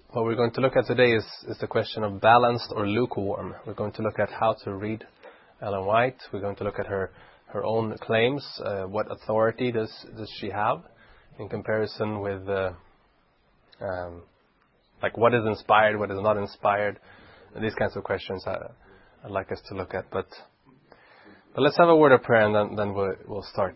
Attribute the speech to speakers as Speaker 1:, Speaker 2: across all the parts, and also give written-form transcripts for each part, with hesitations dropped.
Speaker 1: What we're going to look at today is the question of balanced or lukewarm. We're going to look at how to read Ellen White. We're going to look at her own claims. What authority does she have in comparison with like what is inspired, what is not inspired. These kinds of questions I'd like us to look at. But let's have a word of prayer and then we'll start.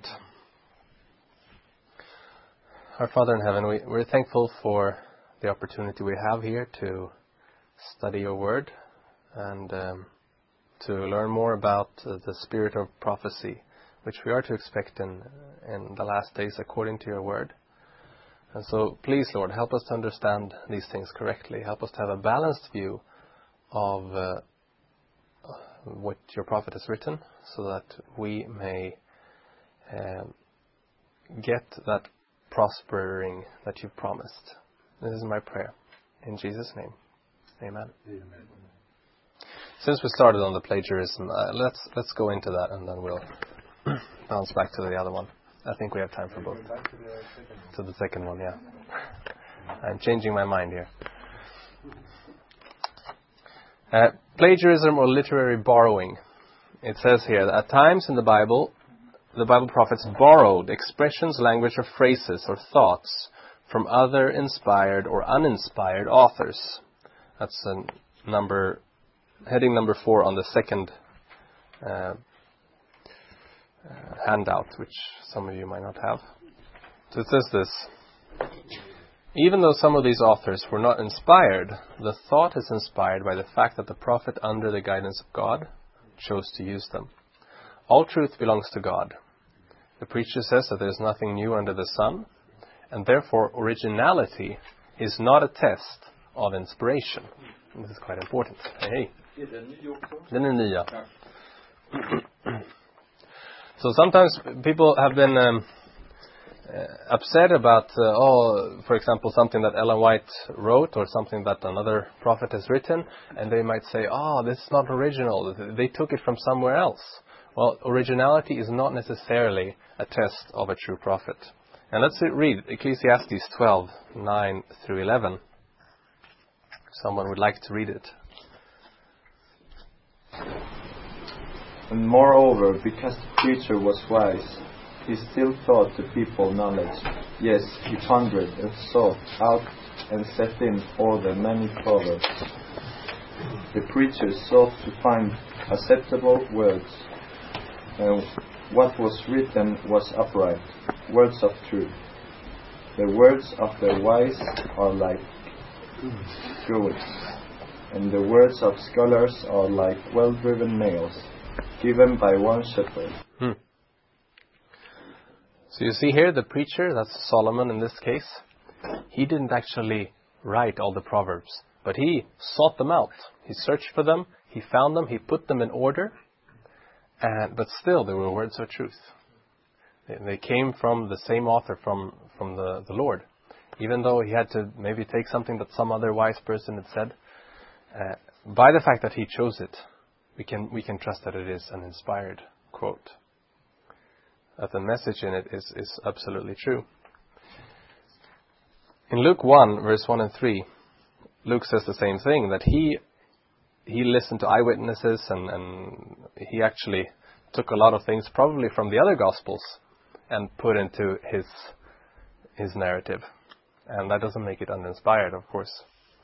Speaker 1: Our Father in heaven, we're thankful for the opportunity we have here to study your word and to learn more about the spirit of prophecy, which we are to expect in the last days according to your word. And so please, Lord, help us to understand these things correctly. Help us to have a balanced view of what your prophet has written, so that we may get that prospering that you've promised. This is my prayer. In Jesus' name. Amen. Amen. Since we started on the plagiarism, let's go into that and then we'll bounce back to the other one. I think we have time for both. To the second one, yeah. I'm changing my mind here. Plagiarism or literary borrowing. It says here that at times in the Bible prophets borrowed expressions, language, or phrases or thoughts from other inspired or uninspired authors. That's heading number 4 on the second handout, which some of you might not have. So it says this: even though some of these authors were not inspired, the thought is inspired by the fact that the prophet, under the guidance of God, chose to use them. All truth belongs to God. The preacher says that there is nothing new under the sun, and therefore originality is not a test of inspiration. And this is quite important. Hey. Den är nya. So sometimes people have been upset about, for example, something that Ellen White wrote or something that another prophet has written, and they might say, this is not original. They took it from somewhere else. Well, originality is not necessarily a test of a true prophet. And let's read Ecclesiastes 12:9-11. Someone would like to read it.
Speaker 2: And moreover, because the preacher was wise, he still taught the people knowledge. Yes, he pondered and sought out and set in order many proverbs. The preacher sought to find acceptable words, and what was written was upright, words of truth. The words of the wise are like goads, and the words of scholars are like well-driven nails, given by one shepherd.
Speaker 1: So you see here, the preacher, that's Solomon in this case, he didn't actually write all the proverbs, but he sought them out. He searched for them, he found them, he put them in order, but still they were words of truth. They came from the same author, from the Lord. Even though he had to maybe take something that some other wise person had said, by the fact that he chose it, we can trust that it is an inspired quote. That the message in it is absolutely true. In Luke 1, verse 1 and 3, Luke says the same thing, that he listened to eyewitnesses and he actually took a lot of things probably from the other Gospels and put into his narrative. And that doesn't make it uninspired, of course.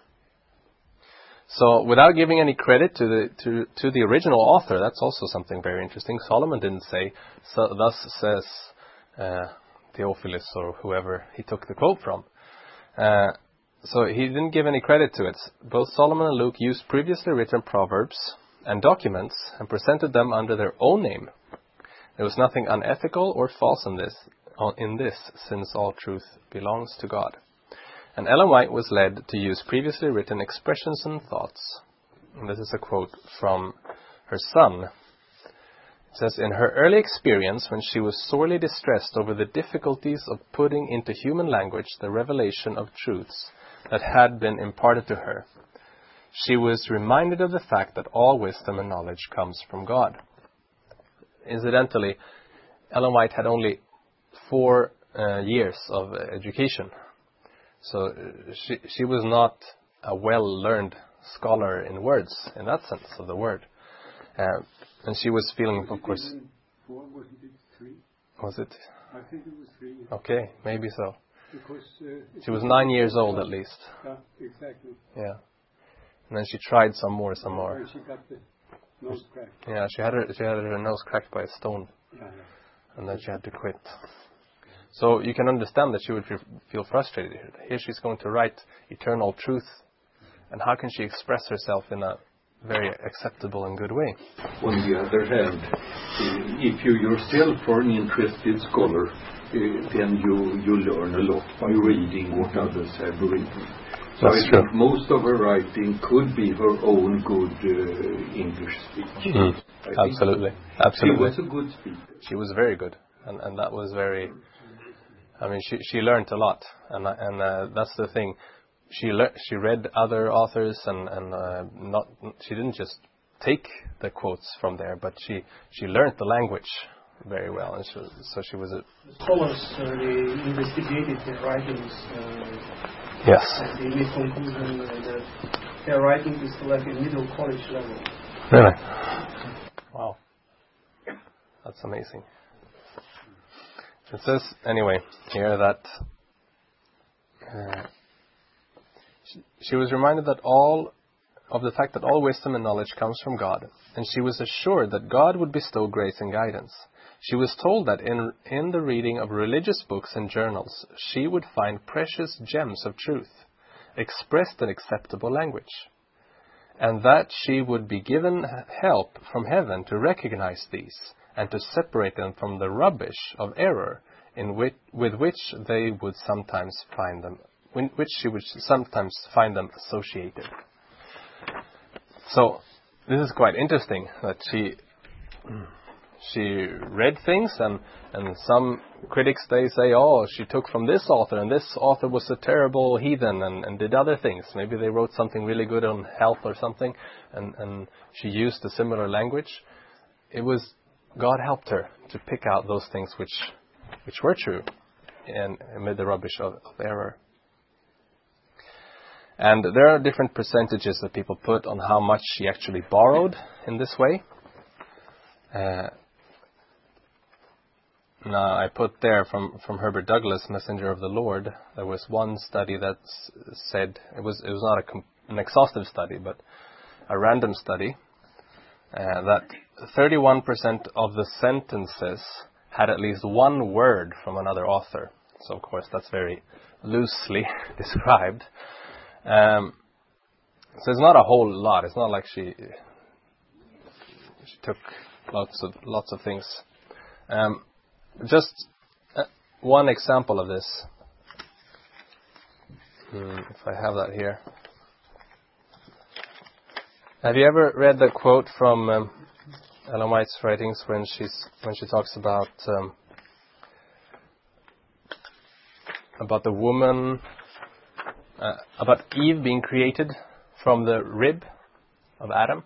Speaker 1: So without giving any credit to the original author, that's also something very interesting. Solomon didn't say, so thus says Theophilus or whoever he took the quote from. So he didn't give any credit to it. Both Solomon and Luke used previously written proverbs and documents and presented them under their own name. There was nothing unethical or false in this, since all truth belongs to God. And Ellen White was led to use previously written expressions and thoughts. And this is a quote from her son. It says, in her early experience, when she was sorely distressed over the difficulties of putting into human language the revelation of truths that had been imparted to her, she was reminded of the fact that all wisdom and knowledge comes from God. Incidentally, Ellen White had only 4 years of education. So she was not a well-learned scholar in words, in that sense of the word. And she was feeling, of course...
Speaker 3: Wasn't it 3?
Speaker 1: Was it?
Speaker 3: I think it was 3.
Speaker 1: Okay, maybe so.
Speaker 3: Because
Speaker 1: she was 9 years old at least.
Speaker 3: Yeah, exactly.
Speaker 1: Yeah. And then she tried some more.
Speaker 3: And she got the nose cracked.
Speaker 1: Yeah, she had her nose cracked by a stone.
Speaker 3: Yeah.
Speaker 1: And then she had to quit. So you can understand that she would feel frustrated. Here she's going to write eternal truth. And how can she express herself in a very acceptable and good way?
Speaker 4: On the other hand, if you yourself are an interested scholar, then you learn a lot by reading what others have written. So I think most of her writing could be her own good English speech.
Speaker 1: Absolutely.
Speaker 4: She was a good speaker.
Speaker 1: She was very good. And that was very... I mean, she learned a lot. And that's the thing. She read other authors and she didn't just take the quotes from there, but she learned the language very well, and so she was a...
Speaker 5: The scholars, they investigated their writings.
Speaker 1: Yes.
Speaker 5: And they made conclusion that their writing is like a middle college level.
Speaker 1: Really? Wow. That's amazing. It says, anyway, here that she was reminded of the fact that all wisdom and knowledge comes from God, and she was assured that God would bestow grace and guidance. She was told that in the reading of religious books and journals, she would find precious gems of truth, expressed in acceptable language, and that she would be given help from heaven to recognize these, and to separate them from the rubbish of error with which they would sometimes find them, which she would sometimes find them associated. So, this is quite interesting, that she read things, and some critics, they say, oh, she took from this author, and this author was a terrible heathen and did other things. Maybe they wrote something really good on health or something, and she used a similar language. It was, God helped her to pick out those things which were true, and amid the rubbish of error. And there are different percentages that people put on how much she actually borrowed in this way. Now, I put there from Herbert Douglas, Messenger of the Lord, there was one study that said, it was not an exhaustive study, but a random study, that 31% of the sentences had at least one word from another author. So, of course, that's very loosely described. So it's not a whole lot. It's not like she took lots of things. Just one example of this. If I have that here. Have you ever read the quote from Ellen White's writings when she talks about the woman, about Eve being created from the rib of Adam?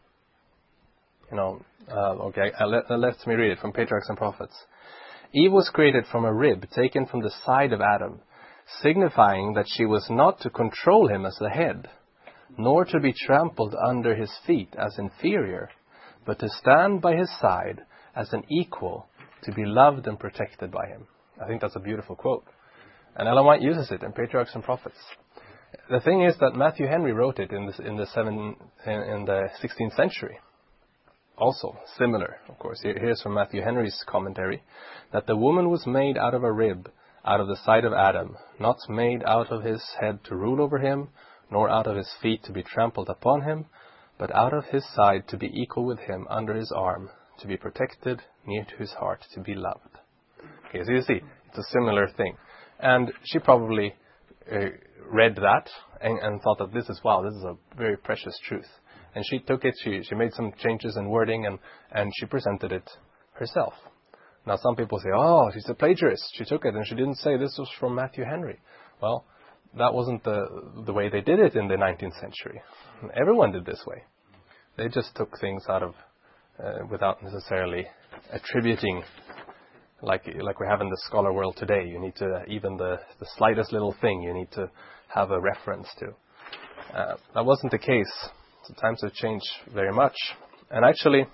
Speaker 1: Let me read it from Patriarchs and Prophets. Eve was created from a rib taken from the side of Adam, signifying that she was not to control him as the head, nor to be trampled under his feet as inferior, but to stand by his side as an equal, to be loved and protected by him. I think that's a beautiful quote. And Ellen White uses it in Patriarchs and Prophets. The thing is that Matthew Henry wrote it in the 16th century. Also, similar, of course. Here's from Matthew Henry's commentary, that the woman was made out of a rib, out of the side of Adam, not made out of his head to rule over him, nor out of his feet to be trampled upon him, but out of his side to be equal with him, under his arm, to be protected, near to his heart, to be loved. Okay, so you see, it's a similar thing. And she probably read that and thought that this is a very precious truth. And she took it, she made some changes in wording, and she presented it herself. Now some people say, oh, she's a plagiarist. She took it and she didn't say this was from Matthew Henry. Well, that wasn't the way they did it in the 19th century. Everyone did this way. They just took things out of, without necessarily attributing, like we have in the scholar world today. You need to, even the slightest little thing, you need to have a reference to. That wasn't the case. The times have changed very much. And actually,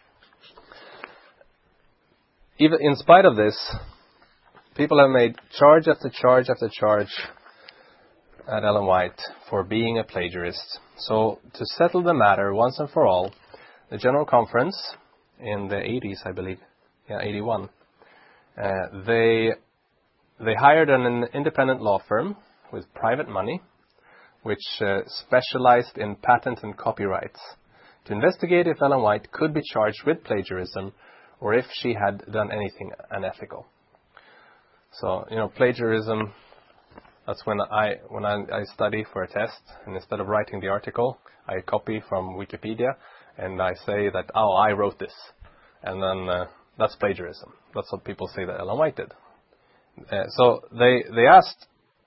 Speaker 1: even in spite of this, people have made charge after charge after charge at Ellen White for being a plagiarist. So to settle the matter once and for all, the General Conference in the 80s, I believe, 81, they hired an independent law firm with private money, which specialized in patent and copyrights, to investigate if Ellen White could be charged with plagiarism or if she had done anything unethical. So, plagiarism, that's when I study for a test, and instead of writing the article, I copy from Wikipedia, and I say that, I wrote this. And then that's plagiarism. That's what people say that Ellen White did. So they asked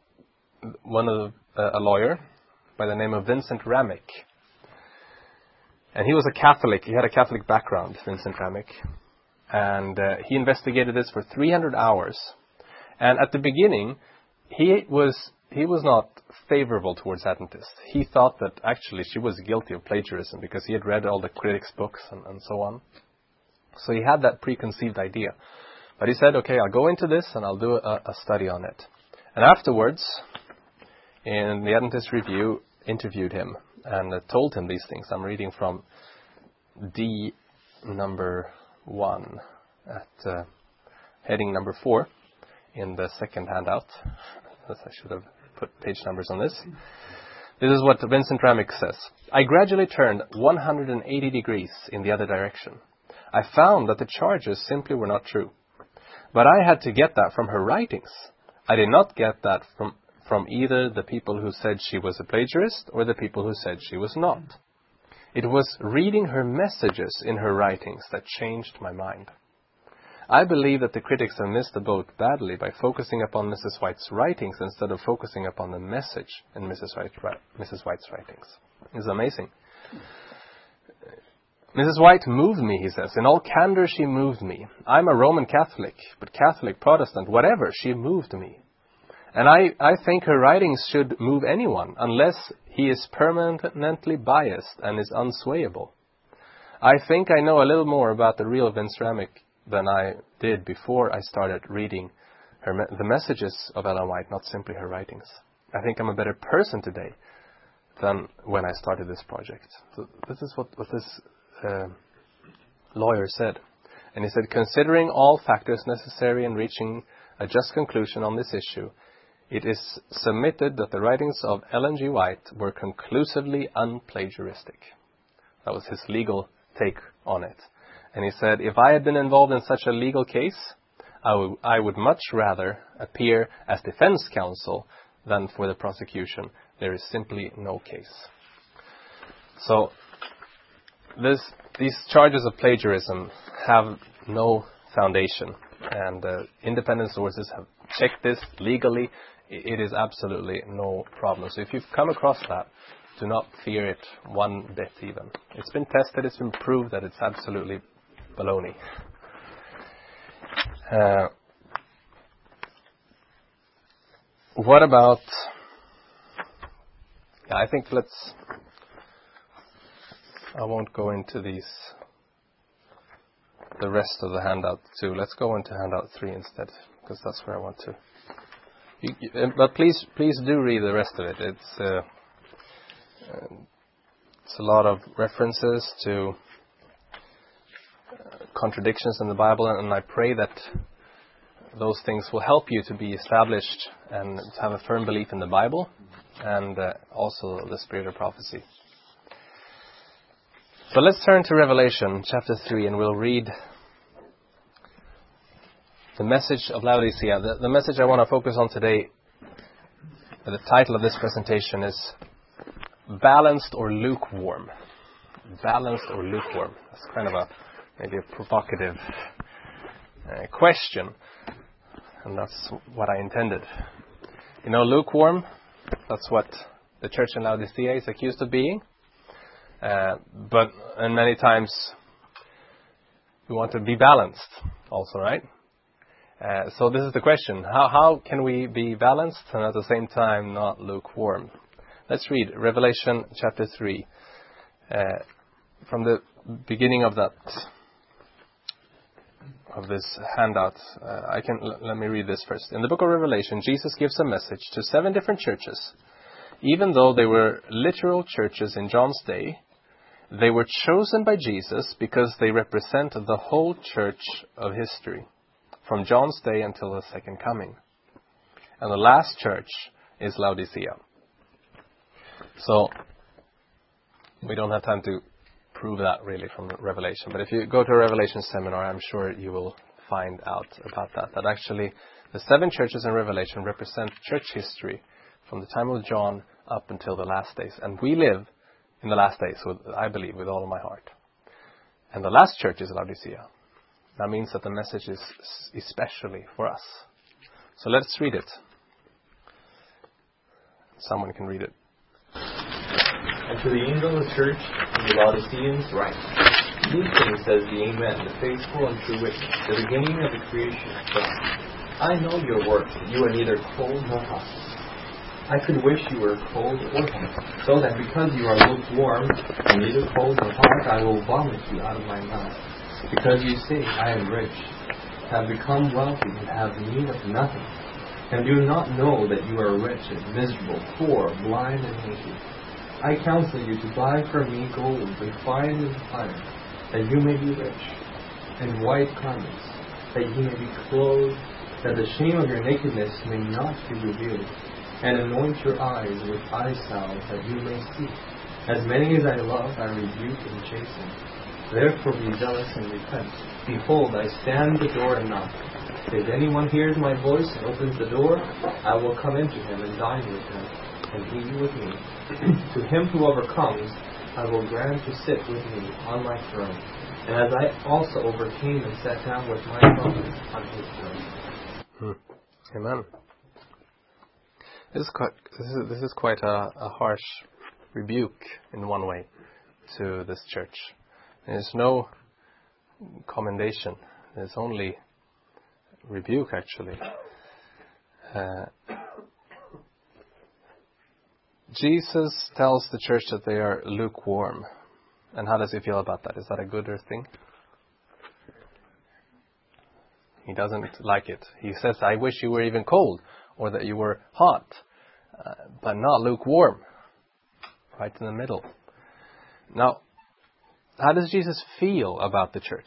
Speaker 1: a lawyer by the name of Vincent Ramick. And he was a Catholic. He had a Catholic background, Vincent Ramick. And he investigated this for 300 hours. And at the beginning, he was not favorable towards Adventists. He thought that actually she was guilty of plagiarism because he had read all the critics' books and so on. So he had that preconceived idea. But he said, okay, I'll go into this and I'll do a study on it. And afterwards, in the Adventist Review, interviewed him and told him these things. I'm reading from D number 1 at heading number 4 in the second handout. I should have put page numbers on this. This is what Vincent Ramick says. I gradually turned 180 degrees in the other direction. I found that the charges simply were not true. But I had to get that from her writings. I did not get that from either the people who said she was a plagiarist or the people who said she was not. It was reading her messages in her writings that changed my mind. I believe that the critics have missed the boat badly by focusing upon Mrs. White's writings instead of focusing upon the message in Mrs. White's writings. It's amazing. Mrs. White moved me, he says. In all candor, she moved me. I'm a Roman Catholic, but Catholic, Protestant, whatever, she moved me. And I think her writings should move anyone, unless he is permanently biased and is unswayable. I think I know a little more about the real Vince Ramick than I did before I started reading the messages of Ellen White, not simply her writings. I think I'm a better person today than when I started this project. So this is what this lawyer said. And he said, considering all factors necessary in reaching a just conclusion on this issue, it is submitted that the writings of Ellen G. White were conclusively unplagiaristic. That was his legal take on it. And he said, if I had been involved in such a legal case, I would much rather appear as defense counsel than for the prosecution. There is simply no case. So these charges of plagiarism have no foundation. And independent sources have checked this legally. It is absolutely no problem. So if you've come across that, do not fear it one bit even. It's been tested, it's been proved that it's absolutely baloney. What about... I think I won't go into the rest of the handout 2. Let's go into handout 3 instead, because that's where I want to. But please do read the rest of it. It's a lot of references to contradictions in the Bible, and I pray that those things will help you to be established and to have a firm belief in the Bible and also the spirit of prophecy. So let's turn to Revelation chapter 3 and we'll read the message of Laodicea. The message I want to focus on today, the title of this presentation is Balanced or Lukewarm. Balanced or lukewarm. That's kind of maybe a provocative question. And that's what I intended. Lukewarm, that's what the church in Laodicea is accused of being. But many times we want to be balanced also, right? So this is the question. How can we be balanced and at the same time not lukewarm? Let's read Revelation chapter 3. From the beginning of this handout, let me read this first. In the book of Revelation, Jesus gives a message to 7 different churches. Even though they were literal churches in John's day, they were chosen by Jesus because they represent the whole church of history, from John's day until the second coming. And the last church is Laodicea. So, we don't have time to prove that really from Revelation. But if you go to a Revelation seminar, I'm sure you will find out about that. That actually the 7 churches in Revelation represent church history from the time of John up until the last days. And we live in the last days, I believe, with all of my heart. And the last church is Laodicea. That means that the message is especially for us. So let's read it. Someone can read it.
Speaker 6: And to the angel of the church in the Laodiceans write, these things says the Amen, the faithful and true witness, the beginning of the creation of God. I know your works, that you are neither cold nor hot. I could wish you were cold or hot, so that because you are lukewarm and neither cold nor hot, I will vomit you out of my mouth. Because you say, I am rich, have become wealthy, and have need of nothing, and do not know that you are wretched, miserable, poor, blind, and naked. I counsel you to buy from me gold refined in fire, that you may be rich, and white garments, that you may be clothed, that the shame of your nakedness may not be revealed, and anoint your eyes with eye salve, that you may see. As many as I love, I rebuke and chasten. Therefore be zealous and repent. Behold, I stand at the door and knock. If anyone hears my voice and opens the door, I will come into him and dine with him, and he with me. To him who overcomes, I will grant to sit with me on my throne, and as I also overcame and sat down with my Father on his throne.
Speaker 1: Amen. This is quite a harsh rebuke in one way to this church. There's no commendation. There's only rebuke, actually. Jesus tells the church that they are lukewarm. And how does he feel about that? Is that a good thing? He doesn't like it. He says, I wish you were even cold, or that you were hot, but not lukewarm. Right in the middle. Now, how does Jesus feel about the church?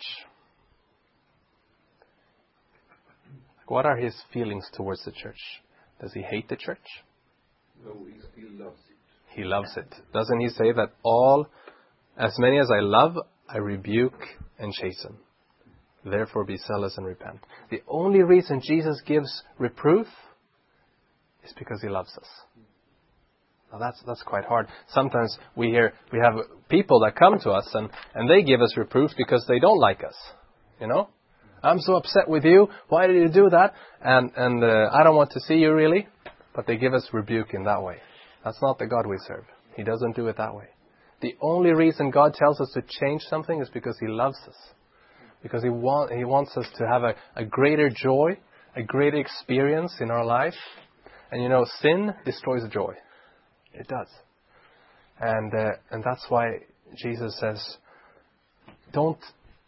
Speaker 1: What are his feelings towards the church? Does he hate the church?
Speaker 4: No, he still loves it.
Speaker 1: He loves it. Doesn't he say that as many as I love, I rebuke and chasten. Therefore be zealous and repent. The only reason Jesus gives reproof is because he loves us. Now that's quite hard. Sometimes we have people that come to us and they give us reproof because they don't like us. You know? I'm so upset with you. Why did you do that? And I don't want to see you really. But they give us rebuke in that way. That's not the God we serve. He doesn't do it that way. The only reason God tells us to change something is because he loves us. Because he wants us to have a greater joy, a greater experience in our life. And you know, sin destroys joy. It does. And that's why Jesus says, don't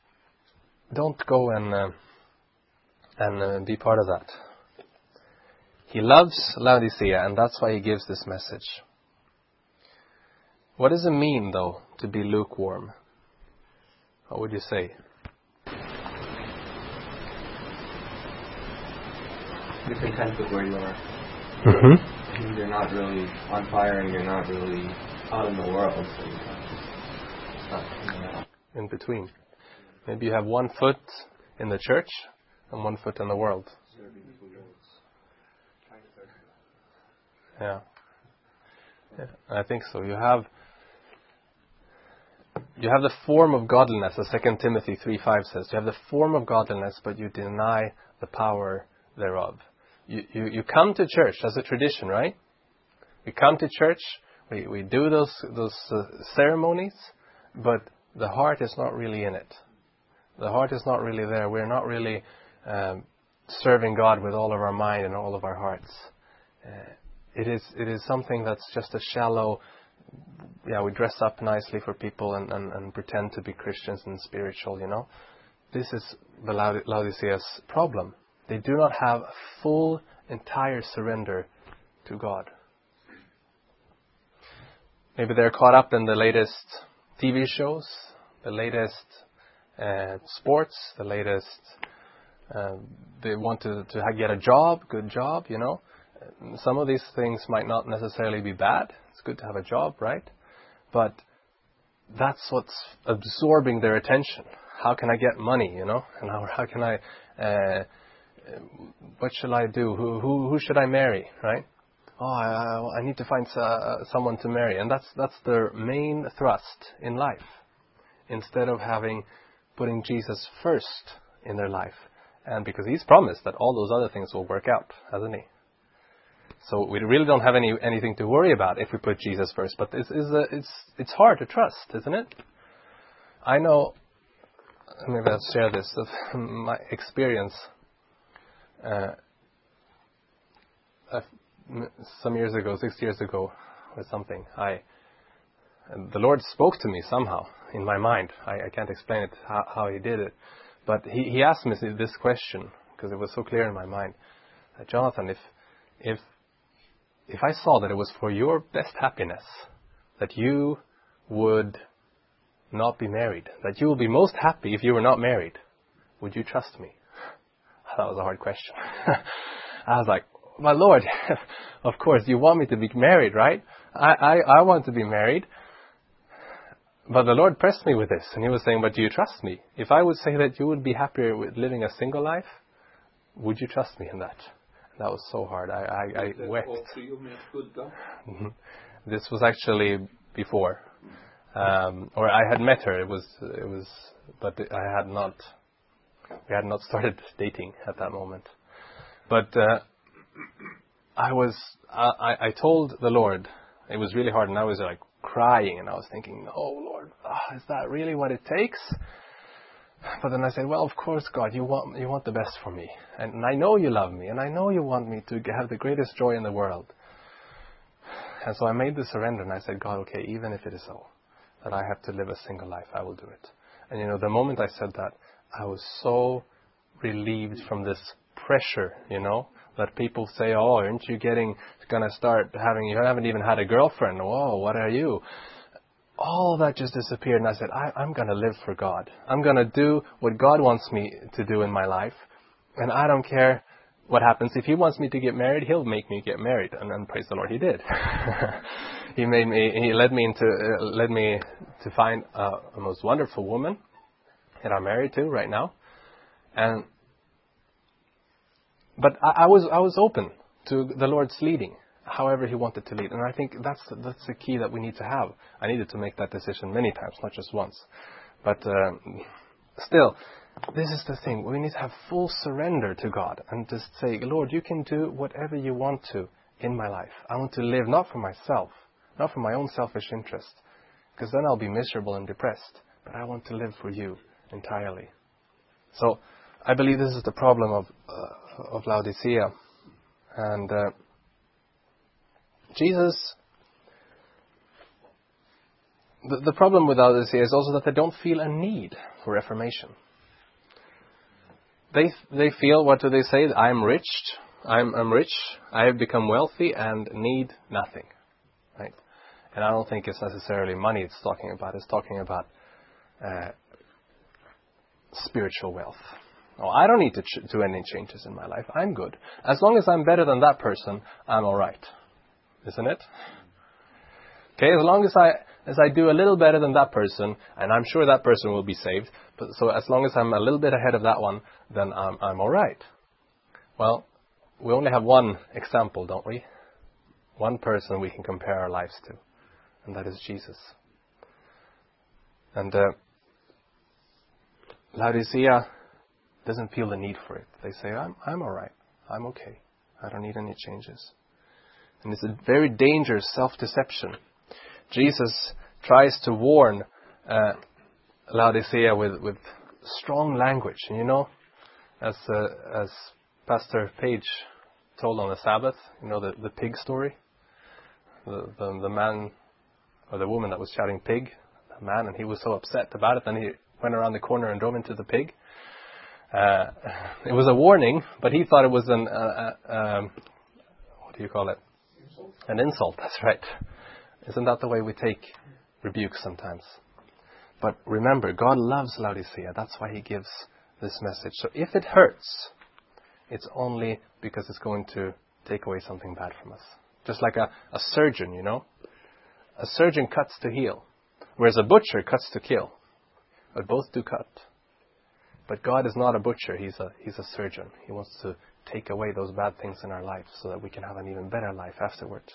Speaker 1: go and be part of that. He loves Laodicea, and that's why he gives this message. What does it mean, though, to be lukewarm? What would you say?
Speaker 6: You're content with where you are.
Speaker 1: Mm-hmm.
Speaker 6: You're not really on fire, and you're not really out in the world. So you just
Speaker 1: in between. Maybe you have one foot in the church and one foot in the world. Yeah, I think so. You have the form of godliness, as 2 Timothy 3:5 says. You have the form of godliness, but you deny the power thereof. You come to church as a tradition, right? We come to church, we do those ceremonies, but the heart is not really in it. The heart is not really there. We're not really serving God with all of our mind and all of our hearts. it is something that's just a shallow. Yeah, we dress up nicely for people and pretend to be Christians and spiritual. This is the Laodicea's problem. They do not have a full, entire surrender to God. Maybe they're caught up in the latest TV shows, the latest sports, the latest. They want to get a job, good job. Some of these things might not necessarily be bad. It's good to have a job, right? But that's what's absorbing their attention. How can I get money, And how can I, what shall I do? Who should I marry, right? Oh, I need to find someone to marry. And that's their main thrust in life. Instead of putting Jesus first in their life. And because He's promised that all those other things will work out, hasn't He? So we really don't have anything to worry about if we put Jesus first. But it's hard to trust, isn't it? I know, maybe I'll share this, of my experience. Some years ago, 6 years ago, or something, the Lord spoke to me somehow in my mind. I can't explain it, how He did it. But He asked me this question, because it was so clear in my mind. Jonathan, if I saw that it was for your best happiness that you would not be married, that you will be most happy if you were not married, would you trust me? That was a hard question. I was like, my Lord, of course, you want me to be married, right? I want to be married. But the Lord pressed me with this, and He was saying, but do you trust me? If I would say that you would be happier with living a single life, would you trust me in that? That was so hard. I wept. This was actually before, or I had met her. It was, but I had not. We had not started dating at that moment. But I told the Lord. It was really hard, and I was like crying, and I was thinking, "Oh Lord, is that really what it takes?" But then I said, well, of course, God, you want the best for me. And I know you love me. And I know you want me to have the greatest joy in the world. And so I made the surrender. And I said, God, okay, even if it is so, that I have to live a single life, I will do it. And, the moment I said that, I was so relieved from this pressure, that people say, oh, aren't you going to start you haven't even had a girlfriend. Whoa, what are you? All of that just disappeared, and I said, I'm going to live for God. I'm going to do what God wants me to do in my life, and I don't care what happens. If He wants me to get married, He'll make me get married, and then praise the Lord, He did. He led me to find a most wonderful woman that I'm married to right now, but I was open to the Lord's leading. However He wanted to lead. And I think that's the key that we need to have. I needed to make that decision many times, not just once. But still, this is the thing. We need to have full surrender to God and just say, Lord, you can do whatever you want to in my life. I want to live not for myself, not for my own selfish interest, because then I'll be miserable and depressed. But I want to live for you entirely. So I believe this is the problem of Laodicea. And Jesus, the problem with Laodicea is also that they don't feel a need for reformation. They feel, what do they say? I'm rich, I'm rich, I have become wealthy and need nothing. Right? And I don't think it's necessarily money it's talking about. It's talking about spiritual wealth. Oh, I don't need to do any changes in my life. I'm good. As long as I'm better than that person, I'm all right. Isn't it? Okay, as long as I do a little better than that person, and I'm sure that person will be saved, but so as long as I'm a little bit ahead of that one, then I'm all right. Well, we only have one example, don't we? One person we can compare our lives to, and that is Jesus. And Laodicea doesn't feel the need for it. They say, I'm all right. I'm okay. I don't need any changes. And it's a very dangerous self-deception. Jesus tries to warn Laodicea with strong language. And as Pastor Page told on the Sabbath, the pig story. the man or the woman that was shouting pig, the man, and he was so upset about it, then he went around the corner and drove into the pig. It was a warning, but he thought it was what do you call it? Insult. An insult, that's right. Isn't that the way we take rebuke sometimes? But remember, God loves Laodicea. That's why he gives this message. So if it hurts, it's only because it's going to take away something bad from us. Just like a surgeon, you know. A surgeon cuts to heal, whereas a butcher cuts to kill. But both do cut. But God is not a butcher, he's a surgeon. He wants to take away those bad things in our life so that we can have an even better life afterwards.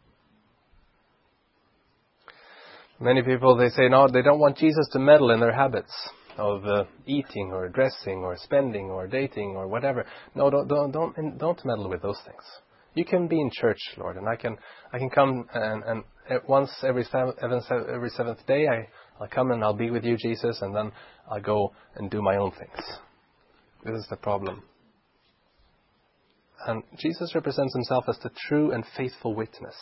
Speaker 1: Many people, they say, no, they don't want Jesus to meddle in their habits of eating or dressing or spending or dating or whatever. No, don't meddle with those things. You can be in church, Lord, and I can come and once every seventh day I'll come and I'll be with you, Jesus, and then I'll go and do my own things. This is the problem. And Jesus represents himself as the true and faithful witness.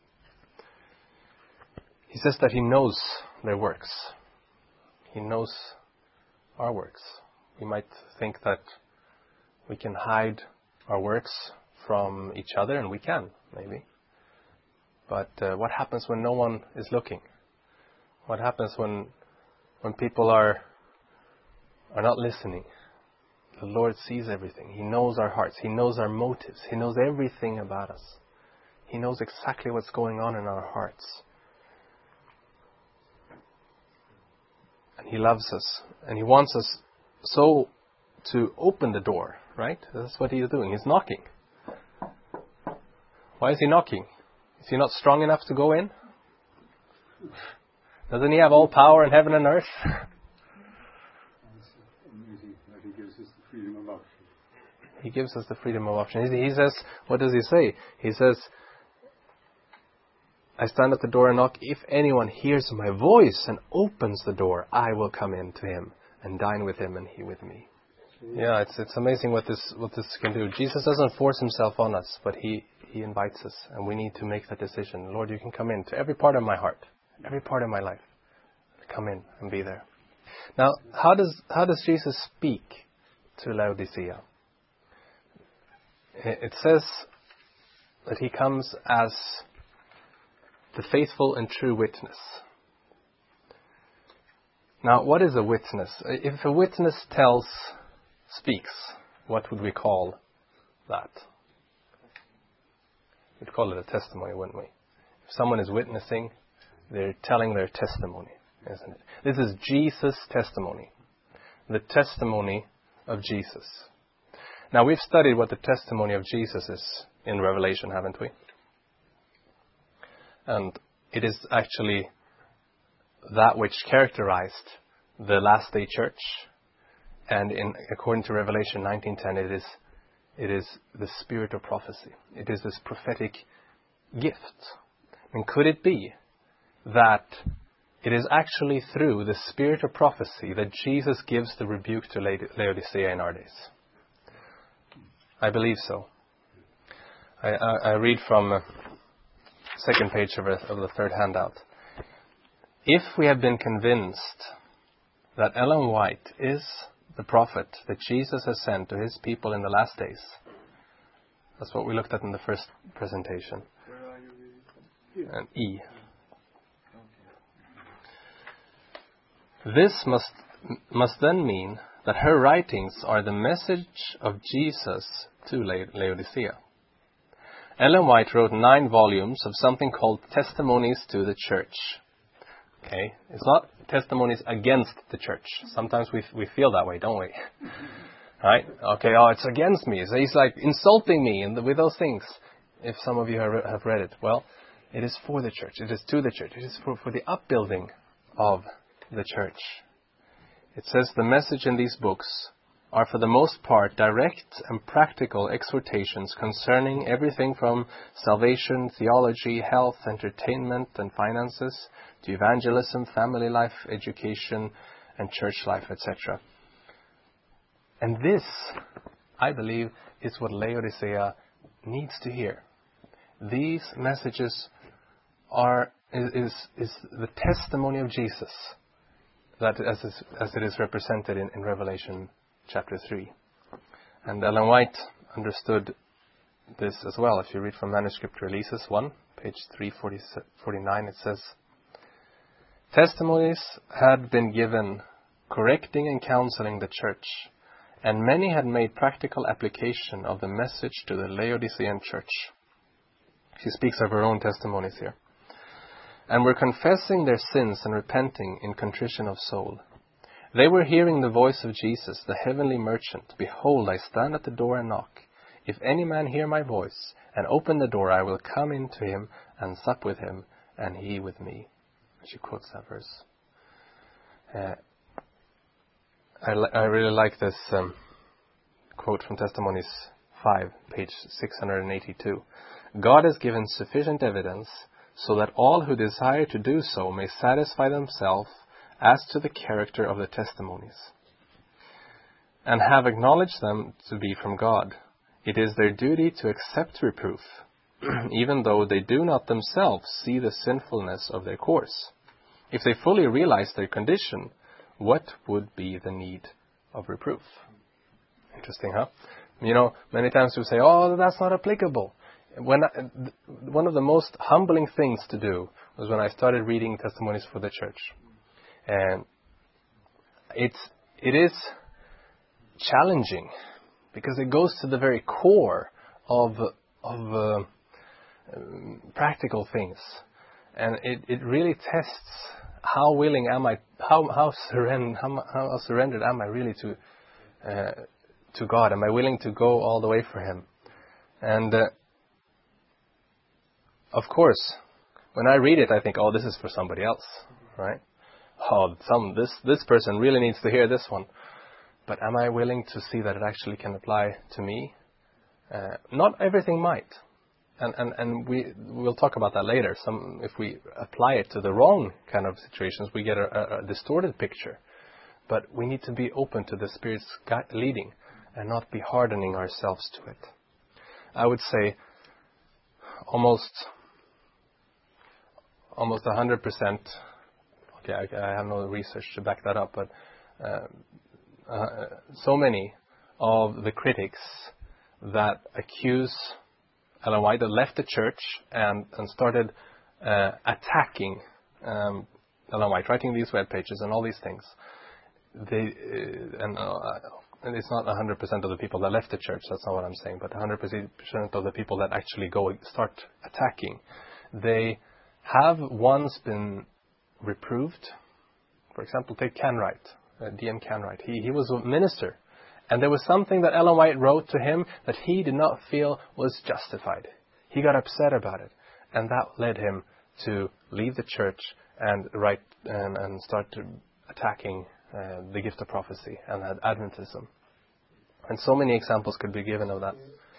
Speaker 1: He says that he knows their works. He knows our works. We might think that we can hide our works from each other, and we can, maybe. But what happens when no one is looking? What happens when people are not listening? The Lord sees everything. He knows our hearts. He knows our motives. He knows everything about us. He knows exactly what's going on in our hearts. And he loves us. And he wants us so to open the door, right? That's what he's doing. He's knocking. Why is he knocking? Is he not strong enough to go in? Doesn't he have all power in heaven and earth?
Speaker 3: It's amazing that he gives us the freedom of option.
Speaker 1: He gives us the freedom of option. He says, what does he say? He says, I stand at the door and knock. If anyone hears my voice and opens the door, I will come in to him and dine with him and he with me. Yeah, it's amazing what this can do. Jesus doesn't force himself on us, but he invites us, and we need to make that decision. Lord, you can come into every part of my heart, every part of my life. Come in and be there. Now, how does Jesus speak to Laodicea? It says that he comes as the faithful and true witness. Now, what is a witness? If a witness speaks, what would we call that? We'd call it a testimony, wouldn't we? If someone is witnessing, they're telling their testimony, isn't it? This is Jesus' testimony. The testimony of Jesus. Now, we've studied what the testimony of Jesus is in Revelation, haven't we? And it is actually that which characterized the last day church. And according to Revelation 19:10, it is the spirit of prophecy. It is this prophetic gift. And could it be that it is actually through the spirit of prophecy that Jesus gives the rebuke to Laodicea in our days? I believe so. I read from second page of the third handout. If we have been convinced that Ellen White is the prophet that Jesus has sent to his people in the last days, that's what we looked at in the first presentation.
Speaker 2: Where are you reading from?
Speaker 1: And E. This must then mean that her writings are the message of Jesus to Laodicea. Ellen White wrote 9 volumes of something called Testimonies to the Church. Okay, it's not testimonies against the church. Sometimes we feel that way, don't we? Right? Okay, it's against me. So he's like insulting me with those things. If some of you have read it, well, it is for the church. It is to the church. It is for the upbuilding of the church. It says the message in these books are for the most part direct and practical exhortations concerning everything from salvation, theology, health, entertainment and finances, to evangelism, family life, education and church life, etc. And this, I believe, is what Laodicea needs to hear. These messages is the testimony of Jesus, that as it is represented in Revelation chapter 3. And Ellen White understood this as well. If you read from Manuscript Releases 1, page 349, it says, "Testimonies had been given correcting and counseling the church, and many had made practical application of the message to the Laodicean church." She speaks of her own testimonies here. "And were confessing their sins and repenting in contrition of soul. They were hearing the voice of Jesus, the heavenly merchant. Behold, I stand at the door and knock. If any man hear my voice and open the door, I will come in to him and sup with him, and he with me." She quotes that verse. I really like this quote from Testimonies 5, page 682. "God has given sufficient evidence so that all who desire to do so may satisfy themselves as to the character of the testimonies, and have acknowledged them to be from God. It is their duty to accept reproof, even though they do not themselves see the sinfulness of their course. If they fully realize their condition, what would be the need of reproof?" Interesting, huh? Many times we say, "Oh, that's not applicable." One of the most humbling things to do was when I started reading Testimonies for the Church. And it is challenging because it goes to the very core of practical things, and it really tests how willing am I, how surrendered am I really to God? Am I willing to go all the way for Him? And of course, when I read it, I think, "Oh, this is for somebody else," right? "Oh, this person really needs to hear this one." But am I willing to see that it actually can apply to me? Not everything might. And we'll talk about that later. If we apply it to the wrong kind of situations, we get a distorted picture. But we need to be open to the Spirit's leading and not be hardening ourselves to it. I would say almost 100%. Okay, I have no research to back that up, but so many of the critics that accuse Ellen White, that left the church and started attacking Ellen White, writing these web pages and all these things. And it's not 100% of the people that left the church, that's not what I'm saying, but 100% of the people that actually start attacking, they have once been reproved. For example, take Canright, D.M. Canright. He was a minister, and there was something that Ellen White wrote to him that he did not feel was justified. He got upset about it, and that led him to leave the church and write and start attacking the gift of prophecy and Adventism. And so many examples could be given of that.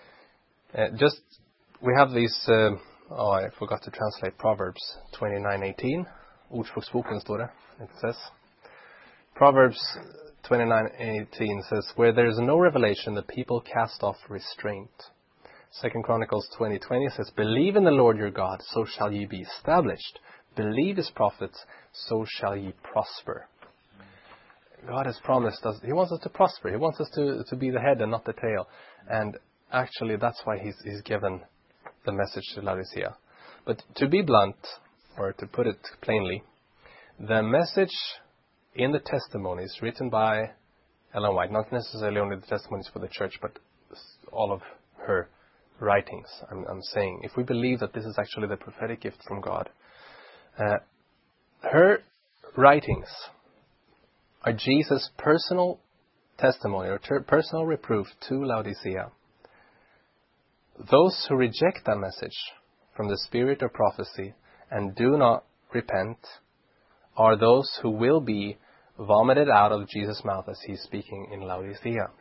Speaker 1: We have these. I forgot to translate Proverbs 29:18. Ordspråksboken står det. It says. Proverbs 29:18 says, "Where there is no revelation, the people cast off restraint." 2 Chronicles 20:20 says, "Believe in the Lord your God, so shall ye be established. Believe His prophets, so shall ye prosper." God has promised us. He wants us to prosper. He wants us to be the head and not the tail. And actually, that's why He's given the message to Laodicea. But to be blunt, or to put it plainly, the message in the testimonies written by Ellen White, not necessarily only the testimonies for the church, but all of her writings, I'm saying, if we believe that this is actually the prophetic gift from God, her writings are Jesus' personal testimony or personal reproof to Laodicea. Those who reject that message from the spirit of prophecy and do not repent are those who will be vomited out of Jesus' mouth as He's speaking in Laodicea.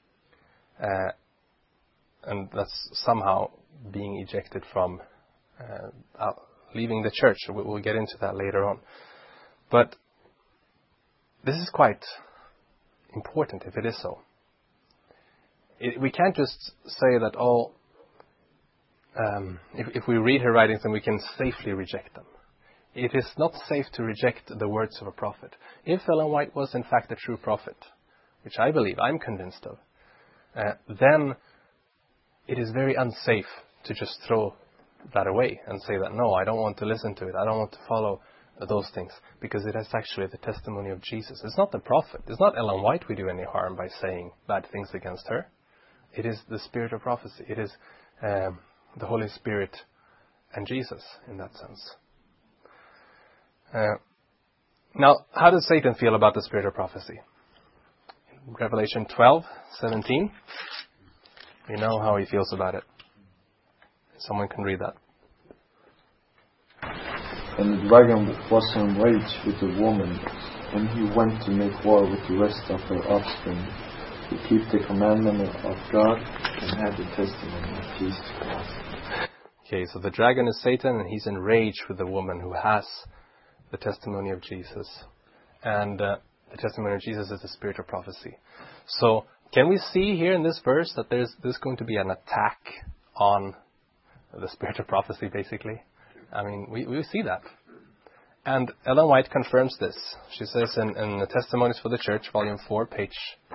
Speaker 1: And that's somehow being ejected from leaving the church. We'll get into that later on. But this is quite important if it is so. We can't just say that, if we read her writings, then we can safely reject them. It is not safe to reject the words of a prophet. If Ellen White was in fact a true prophet, which I believe, I'm convinced of, then it is very unsafe to just throw that away and say that, no, I don't want to listen to it, I don't want to follow those things, because it is actually the testimony of Jesus. It's not the prophet. It's not Ellen White we do any harm by saying bad things against her. It is the spirit of prophecy. It is the Holy Spirit and Jesus in that sense. Now, how does Satan feel about the spirit of prophecy? In Revelation 12:17, we know how he feels about it. Someone can read that.
Speaker 2: And the dragon was enraged with the woman, and he went to make war with the rest of her offspring, to keep the commandment of God and have the testimony of Jesus Christ.
Speaker 1: Okay, so the dragon is Satan, and he's enraged with the woman who has the testimony of Jesus. And the testimony of Jesus is the spirit of prophecy. So, can we see here in this verse that there's going to be an attack on the spirit of prophecy, basically? I mean, we see that. And Ellen White confirms this. She says in the Testimonies for the Church, Volume 4, page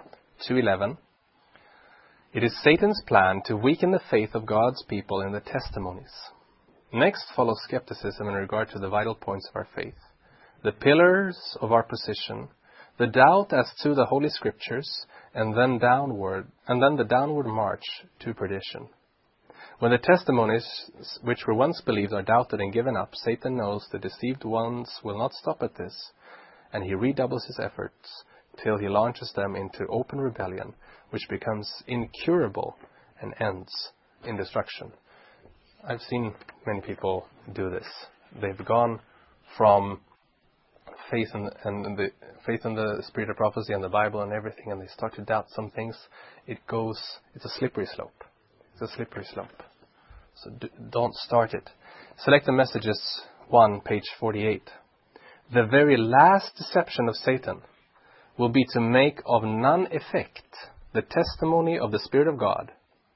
Speaker 1: 211, "It is Satan's plan to weaken the faith of God's people in the testimonies. Next follows skepticism in regard to the vital points of our faith, the pillars of our position, the doubt as to the Holy Scriptures, and then the downward march to perdition. When the testimonies which were once believed are doubted and given up, Satan knows the deceived ones will not stop at this, and he redoubles his efforts till he launches them into open rebellion, which becomes incurable and ends in destruction." I've seen many people do this. They've gone from faith in the spirit of prophecy and the Bible and everything, and they start to doubt some things. It's a slippery slope. It's a slippery slope. So don't start it. Select the Messages 1, page 48. "The very last deception of Satan will be to make of none effect the testimony of the Spirit of God.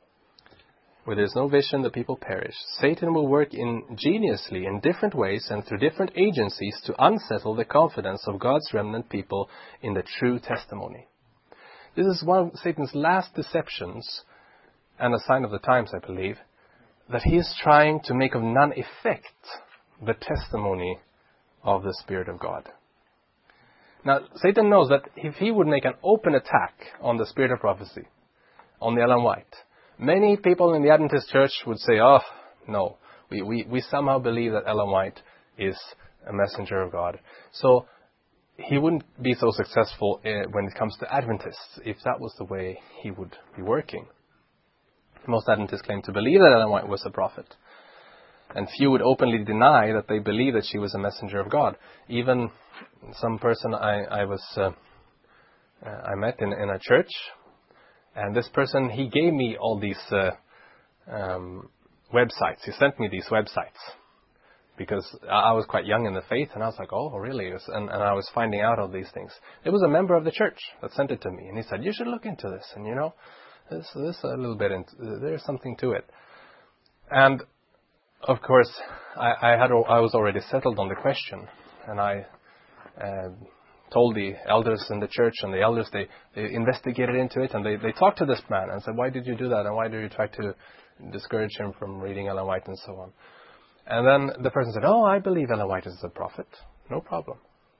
Speaker 1: Where there is no vision, the people perish. Satan will work ingeniously in different ways and through different agencies to unsettle the confidence of God's remnant people in the true testimony." This is one of Satan's last deceptions, and a sign of the times, I believe, that he is trying to make of none effect the testimony of the Spirit of God. Now, Satan knows that if he would make an open attack on the spirit of prophecy, on the Ellen White, many people in the Adventist church would say, "Oh, no, we somehow believe that Ellen White is a messenger of God." So he wouldn't be so successful when it comes to Adventists if that was the way he would be working. Most Adventists claim to believe that Ellen White was a prophet, and few would openly deny that they believe that she was a messenger of God. Even some person I met in a church, and this person, he gave me all these websites. He sent me these websites because I was quite young in the faith, and I was like, "Oh, really?" And I was finding out all these things. It was a member of the church that sent it to me, and he said, "You should look into this, and this a little bit, there's something to it." And of course, I was already settled on the question, and I told the elders in the church, and the elders, they investigated into it, and they talked to this man and said, "Why did you do that? And why did you try to discourage him from reading Ellen White?" and so on. And then the person said, "Oh, I believe Ellen White is a prophet. No problem."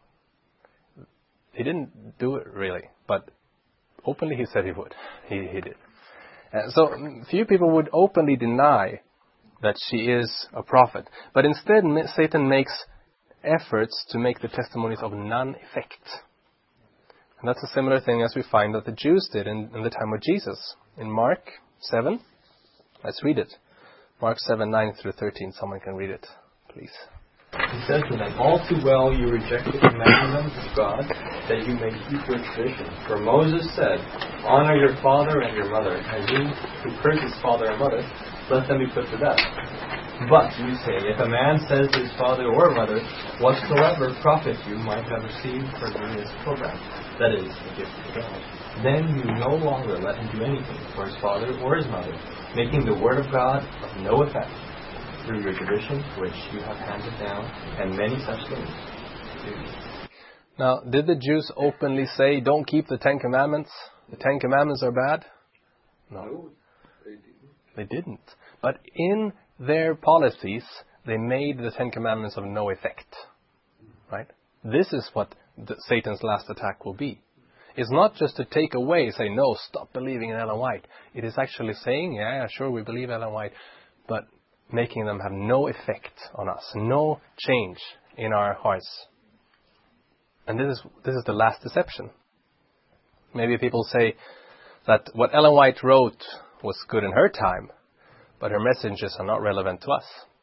Speaker 1: He didn't do it really, but openly he said he would. He did. So few people would openly deny that she is a prophet. But instead, Satan makes efforts to make the testimonies of none effect. And that's a similar thing as we find that the Jews did in the time of Jesus. In Mark 7, let's read it. Mark 7, 9 through 13. Someone can read it, please.
Speaker 6: He said to them, "All too well you reject the commandments of God, that you may keep your tradition. For Moses said, 'Honor your father and your mother,' and he who curses father and mother, let them be put to death. But you say, if a man says to his father or mother, 'Whatsoever profit you might have received for doing this program,' that is, the gift of God. Then you no longer let him do anything for his father or his mother, making the word of God of no effect through your tradition, which you have handed down, and many such things.
Speaker 1: Now, did the Jews openly say, don't keep the 10 Commandments? The 10 Commandments are bad? No, they didn't. But in their policies, they made the 10 Commandments of no effect. Right? This is what Satan's last attack will be. It's not just to take away, say, no, stop believing in Ellen White. It is actually saying, yeah, sure, we believe Ellen White, but making them have no effect on us, no change in our hearts. And this is the last deception. Maybe people say that what Ellen White wrote was good in her time, but her messages are not relevant to us.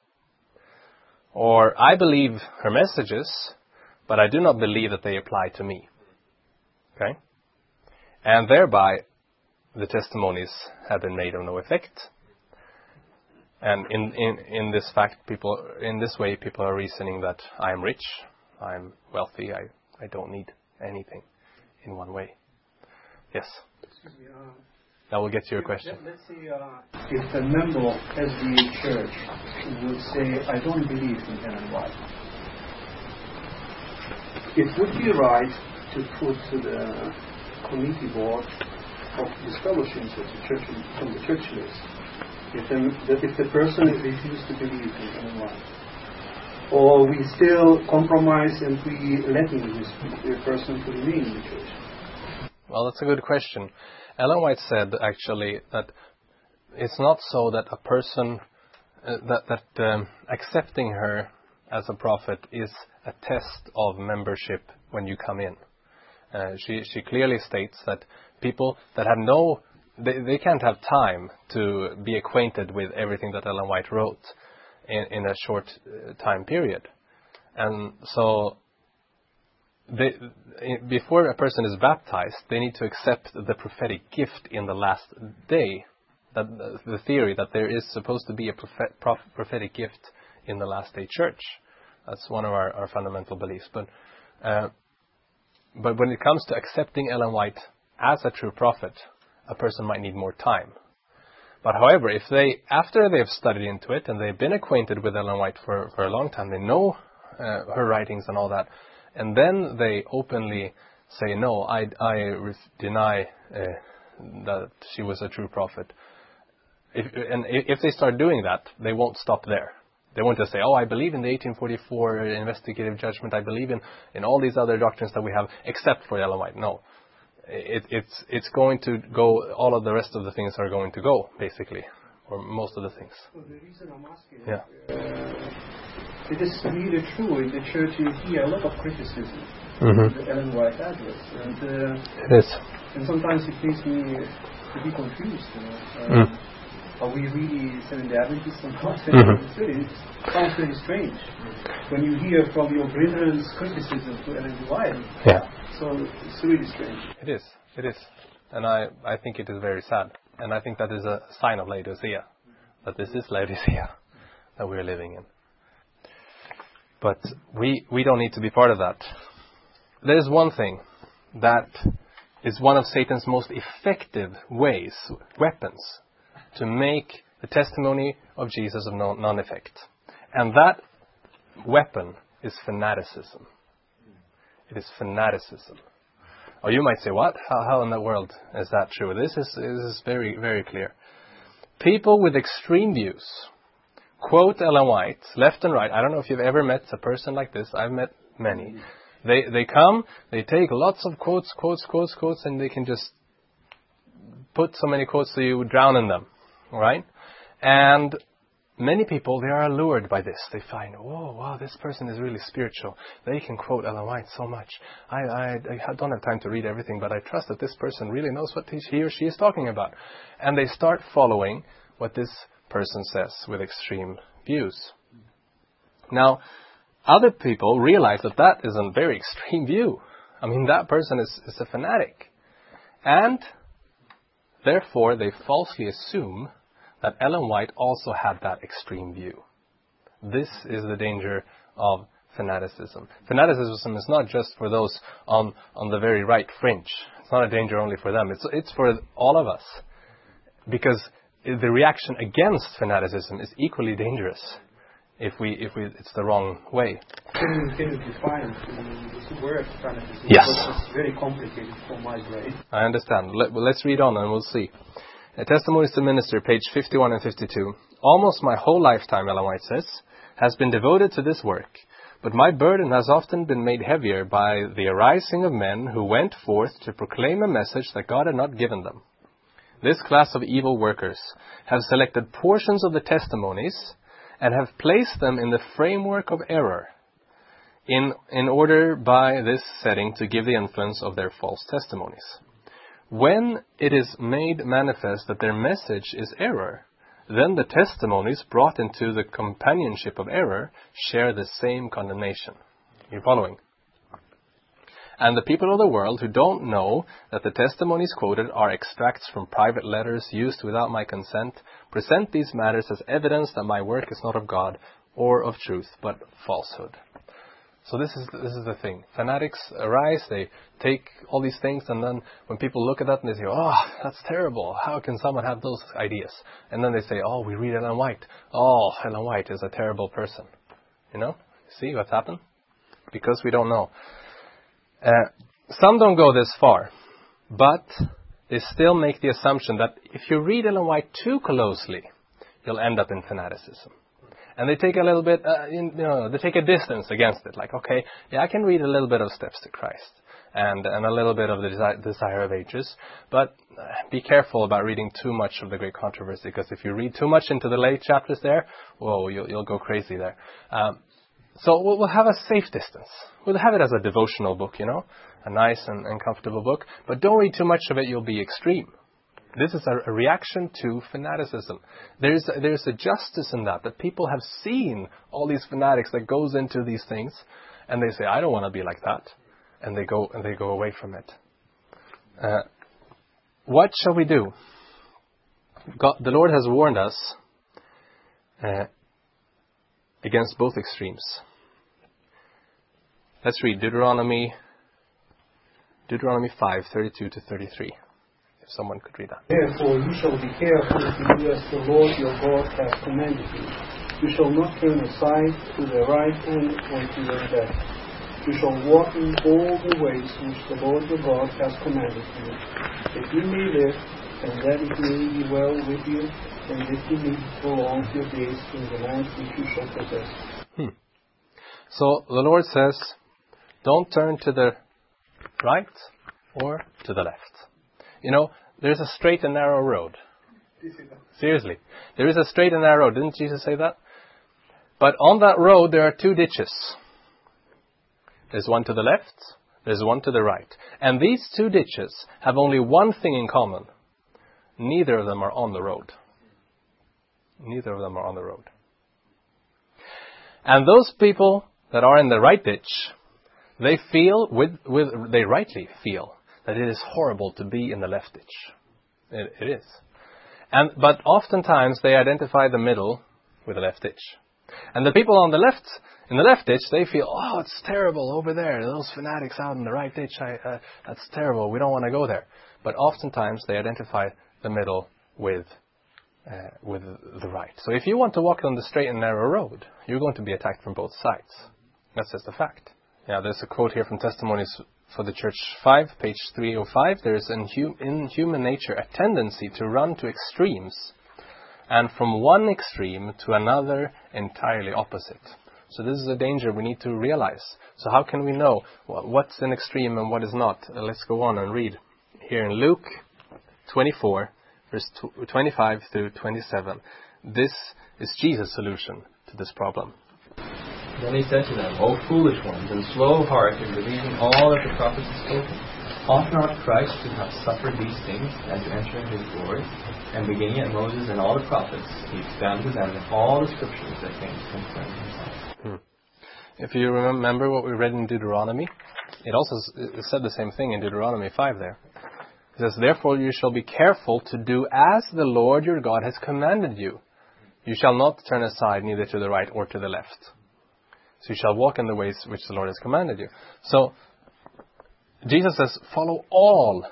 Speaker 1: Or, I believe her messages, but I do not believe that they apply to me. Okay? And thereby, the testimonies have been made of no effect. And in this fact, in this way, people are reasoning that I am rich, I'm wealthy, I don't need anything in one way. Yes?
Speaker 5: Excuse me.
Speaker 1: Now we'll get to your question.
Speaker 5: Let's say if a member of SDA Church would say, I don't believe in Ellen White, it would be right to put to the committee board of these fellowships of the church, from the church list, if the person refuses to believe in Ellen White. Or we still compromise and we letting this person to remain in the church?
Speaker 1: Well, that's a good question. Ellen White said, actually, that it's not so that a person, accepting her as a prophet is a test of membership when you come in. She clearly states that people that have they can't have time to be acquainted with everything that Ellen White wrote in a short time period. And so, before a person is baptized, they need to accept the prophetic gift in the last day. That the theory that there is supposed to be a prophetic gift in the last day church. That's one of our fundamental beliefs. But when it comes to accepting Ellen White as a true prophet, a person might need more time. But however, if after they've studied into it and they've been acquainted with Ellen White for a long time, they know her writings and all that, and then they openly say, no, I deny that she was a true prophet. If they start doing that, they won't stop there. They won't just say, oh, I believe in the 1844 investigative judgment, I believe in all these other doctrines that we have, except for Ellen White. No. It's going to go, all of the rest of the things are going to go, basically, or most of the things.
Speaker 5: So the reason I'm asking
Speaker 1: is,
Speaker 5: it is really true in the church you hear a lot of criticism
Speaker 1: of
Speaker 5: the Ellen White address, and
Speaker 1: it is.
Speaker 5: And sometimes it makes me to be confused. Are we really Seventh Day Adventists or not? It sounds very strange when you hear from your brethren's criticism to Ellen White.
Speaker 1: Yeah.
Speaker 5: So it's really strange.
Speaker 1: It is. And I think it is very sad. And I think that is a sign of Laodicea. That this is Laodicea that we're living in. But we don't need to be part of that. There is one thing that is one of Satan's most effective weapons, to make the testimony of Jesus of non-effect. And that weapon is fanaticism. It is fanaticism. Or you might say, what? How in the world is that true? This is very, very clear. People with extreme views quote Ellen White left and right. I don't know if you've ever met a person like this. I've met many. They come, they take lots of quotes, and they can just put so many quotes so you drown in them. Right? And many people, they are allured by this. They find, oh, wow, this person is really spiritual. They can quote Ellen White so much. I don't have time to read everything, but I trust that this person really knows what he or she is talking about. And they start following what this person says with extreme views. Now, other people realize that is a very extreme view. I mean, that person is a fanatic. And therefore, they falsely assume that Ellen White also had that extreme view. This is the danger of fanaticism. Fanaticism is not just for those on the very right fringe. It's not a danger only for them. It's for all of us. Because the reaction against fanaticism is equally dangerous if it's the wrong way.
Speaker 5: Can you define this word fanaticism?
Speaker 1: Yes.
Speaker 5: It's very complicated for my brain.
Speaker 1: I understand. Let's read on and we'll see. Testimonies to Minister, page 51 and 52. Almost my whole lifetime, Ellen White says, has been devoted to this work. But my burden has often been made heavier by the arising of men who went forth to proclaim a message that God had not given them. This class of evil workers have selected portions of the testimonies and have placed them in the framework of error in order by this setting to give the influence of their false testimonies. When it is made manifest that their message is error, then the testimonies brought into the companionship of error share the same condemnation. You're following? And the people of the world who don't know that the testimonies quoted are extracts from private letters used without my consent, present these matters as evidence that my work is not of God or of truth, but falsehood. So this is the thing. Fanatics arise, they take all these things, and then when people look at that and they say, oh, that's terrible. How can someone have those ideas? And then they say, oh, we read Ellen White. Oh, Ellen White is a terrible person. You know? See what's happened? Because we don't know. Some don't go this far, but they still make the assumption that if you read Ellen White too closely, you'll end up in fanaticism. And they take a little bit, they take a distance against it. Like, okay, yeah, I can read a little bit of Steps to Christ and a little bit of the Desire of Ages, but be careful about reading too much of the Great Controversy, because if you read too much into the late chapters there, whoa, you'll go crazy there. So we'll have a safe distance. We'll have it as a devotional book, a nice and comfortable book, but don't read too much of it, you'll be extreme. This is a reaction to fanaticism. There's a justice in that people have seen all these fanatics that goes into these things, and they say, I don't want to be like that, and they go away from it. What shall we do? The Lord has warned us against both extremes. Let's read Deuteronomy 5:32 to 33. If someone could read that.
Speaker 5: Therefore you shall be careful to do as the Lord your God has commanded you. You shall not turn aside to the right hand or to the left. You shall walk in all the ways which the Lord your God has commanded you, that you may live, and that it may be well with you, and that you may prolong your days in the land which you shall possess.
Speaker 1: So the Lord says, don't turn to the right or to the left. There's a straight and narrow road. Seriously. There is a straight and narrow road. Didn't Jesus say that? But on that road, there are two ditches. There's one to the left. There's one to the right. And these two ditches have only one thing in common. Neither of them are on the road. Neither of them are on the road. And those people that are in the right ditch, they rightly feel that it is horrible to be in the left ditch. It is. But oftentimes they identify the middle with the left ditch. And the people on the left, in the left ditch, they feel, oh, it's terrible over there. Those fanatics out in the right ditch, that's terrible. We don't want to go there. But oftentimes they identify the middle with the right. So if you want to walk on the straight and narrow road, you're going to be attacked from both sides. That's just a fact. Yeah, there's a quote here from Testimonies for the Church 5, page 305. There is in human nature a tendency to run to extremes, and from one extreme to another entirely opposite. So this is a danger we need to realize. So how can we know what's an extreme and what is not? Let's go on and read here in Luke 24, verse 25 through 27. This is Jesus' solution to this problem.
Speaker 6: Then he said to them, O foolish ones, and slow of heart in believing all that the prophets have spoken. Ought not Christ to have suffered these things, and to enter into his glory? And beginning at Moses and all the prophets, he expounded to them all the scriptures that came concerning himself.
Speaker 1: If you remember what we read in Deuteronomy, it said the same thing in Deuteronomy 5 there. It says, therefore you shall be careful to do as the Lord your God has commanded you. You shall not turn aside neither to the right or to the left. So you shall walk in the ways which the Lord has commanded you. So Jesus says, follow all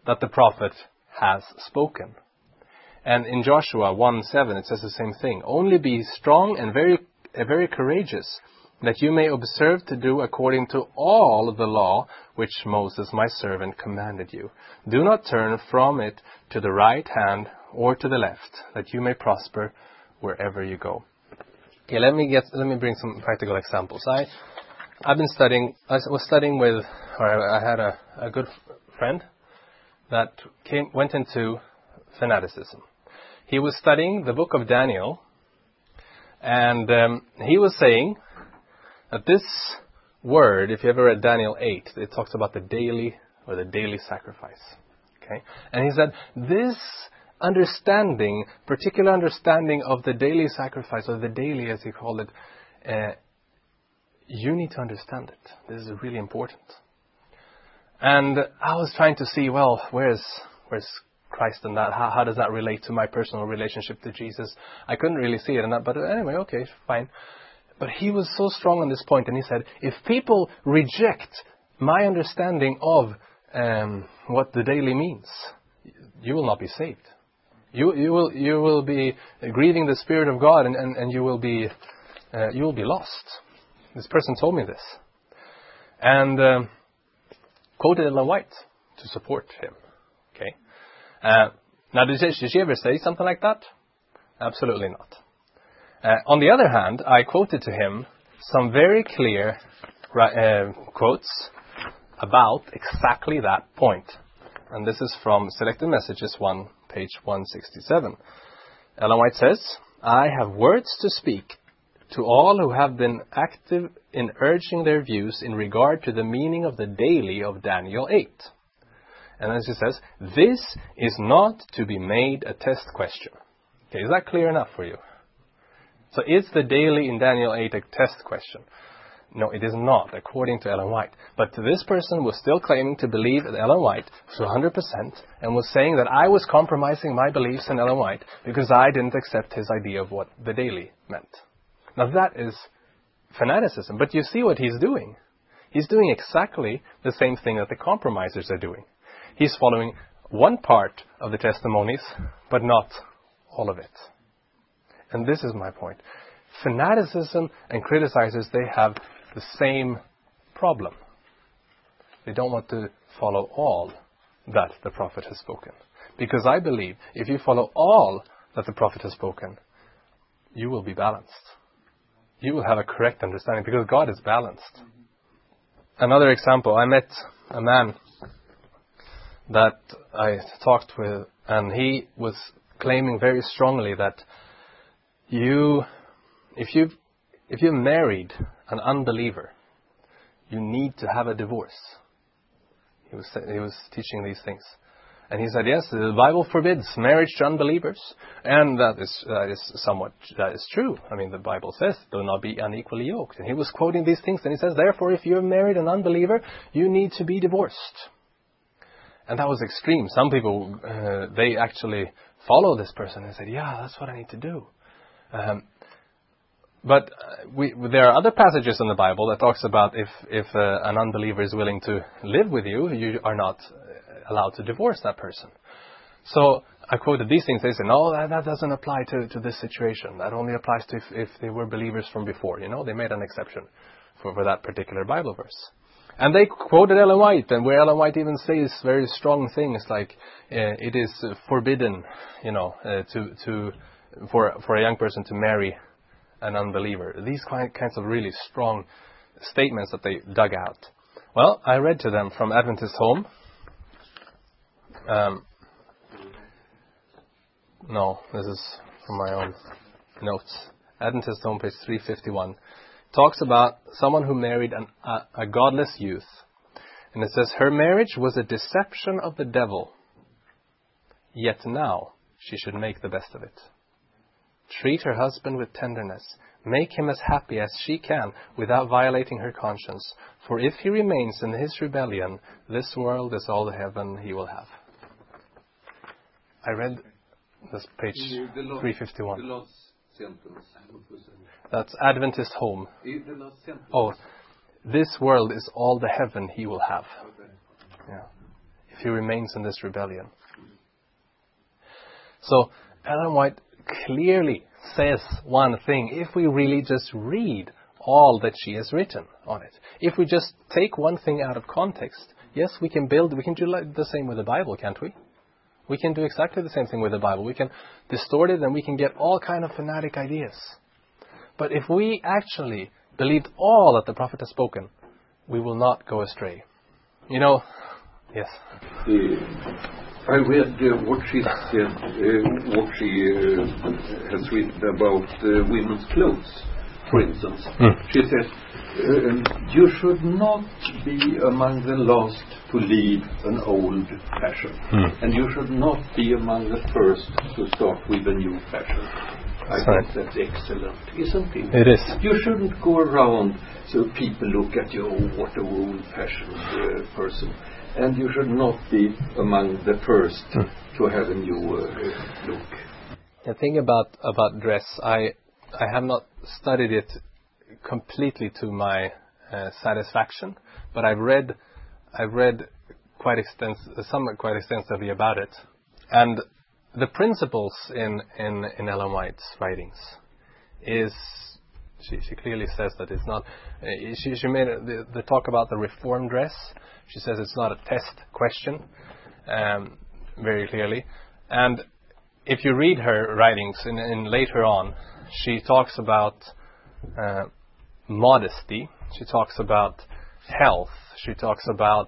Speaker 1: that the prophet has spoken. And in Joshua 1:7 it says the same thing. Only be strong and very courageous, that you may observe to do according to all the law which Moses my servant commanded you. Do not turn from it to the right hand or to the left, that you may prosper wherever you go. Okay, let me bring some practical examples. I was studying with, or I had a good friend that went into fanaticism. He was studying the book of Daniel, and he was saying that this word, if you ever read Daniel 8, it talks about the daily sacrifice. Okay, and he said this understanding, particular understanding of the daily sacrifice, or the daily as he called it, you need to understand it. This is really important. And I was trying to see, well, where's Christ in that? How does that relate to my personal relationship to Jesus? I couldn't really see it in that, but anyway, okay, fine. But he was so strong on this point, and he said, if people reject my understanding of what the daily means, you will not be saved. You will be grieving the Spirit of God, and you will be lost. This person told me this, and quoted Ellen White to support him. Okay. Now, did she ever say something like that? Absolutely not. On the other hand, I quoted to him some very clear quotes about exactly that point. And this is from Selected Messages 1, page 167. Ellen White says, I have words to speak to all who have been active in urging their views in regard to the meaning of the daily of Daniel 8. And as he says, this is not to be made a test question. Okay, is that clear enough for you? So is the daily in Daniel 8 a test question? No, it is not, according to Ellen White. But this person was still claiming to believe in Ellen White to 100% and was saying that I was compromising my beliefs in Ellen White because I didn't accept his idea of what the daily meant. Now that is fanaticism. But you see what he's doing. He's doing exactly the same thing that the compromisers are doing. He's following one part of the testimonies, but not all of it. And this is my point. Fanaticism and criticizers, they have the same problem. They don't want to follow all that the prophet has spoken. Because I believe if you follow all that the prophet has spoken, you will be balanced. You will have a correct understanding because God is balanced. Another example, I met a man that I talked with, and he was claiming very strongly that if you married an unbeliever, you need to have a divorce. He was teaching these things. And he said, yes, the Bible forbids marriage to unbelievers. And that is true. I mean, the Bible says, do not be unequally yoked. And he was quoting these things, and he says, therefore, if you're married an unbeliever, you need to be divorced. And that was extreme. Some people, they actually follow this person and said, yeah, that's what I need to do. But there are other passages in the Bible that talks about if an unbeliever is willing to live with you, you are not allowed to divorce that person. So I quoted these things. They said, no, that doesn't apply to this situation. That only applies to if they were believers from before. You know, they made an exception for that particular Bible verse. And they quoted Ellen White, and where Ellen White even says very strong things like it is forbidden, you know, for a young person to marry an unbeliever. These kinds of really strong statements that they dug out. Well, I read to them from Adventist Home. No, this is from my own notes. Adventist Home, page 351. Talks about someone who married a godless youth. And it says, her marriage was a deception of the devil. Yet now she should make the best of it. Treat her husband with tenderness. Make him as happy as she can without violating her conscience. For if he remains in his rebellion, this world is all the heaven he will have. I read this page 351.
Speaker 4: The last sentence.
Speaker 1: That's Adventist Home.
Speaker 4: The last sentence.
Speaker 1: Oh, this world is all the heaven he will have.
Speaker 4: Okay.
Speaker 1: Yeah. If he remains in this rebellion. So Ellen White clearly says one thing if we really just read all that she has written on it. If we just take one thing out of context, yes, we can do the same with the Bible, can't we? We can do exactly the same thing with the Bible. We can distort it and we can get all kind of fanatic ideas. But if we actually believed all that the prophet has spoken, we will not go astray. Yes.
Speaker 4: I read what she said, what she has written about women's clothes, for instance. She said, you should not be among the last to leave an old fashion. And you should not be among the first to start with a new fashion. I think that's excellent, isn't it?
Speaker 1: It is.
Speaker 4: You shouldn't go around so people look at you, oh, what a old-fashioned person. And you should not be among the first to have a new look.
Speaker 1: The thing about dress, I have not studied it completely to my satisfaction, but I've read quite extensively about it, and the principles in Ellen White's writings is she clearly says that it's not. She made the talk about the reform dress. She says it's not a test question, very clearly. And if you read her writings in later on, she talks about modesty. She talks about health. She talks about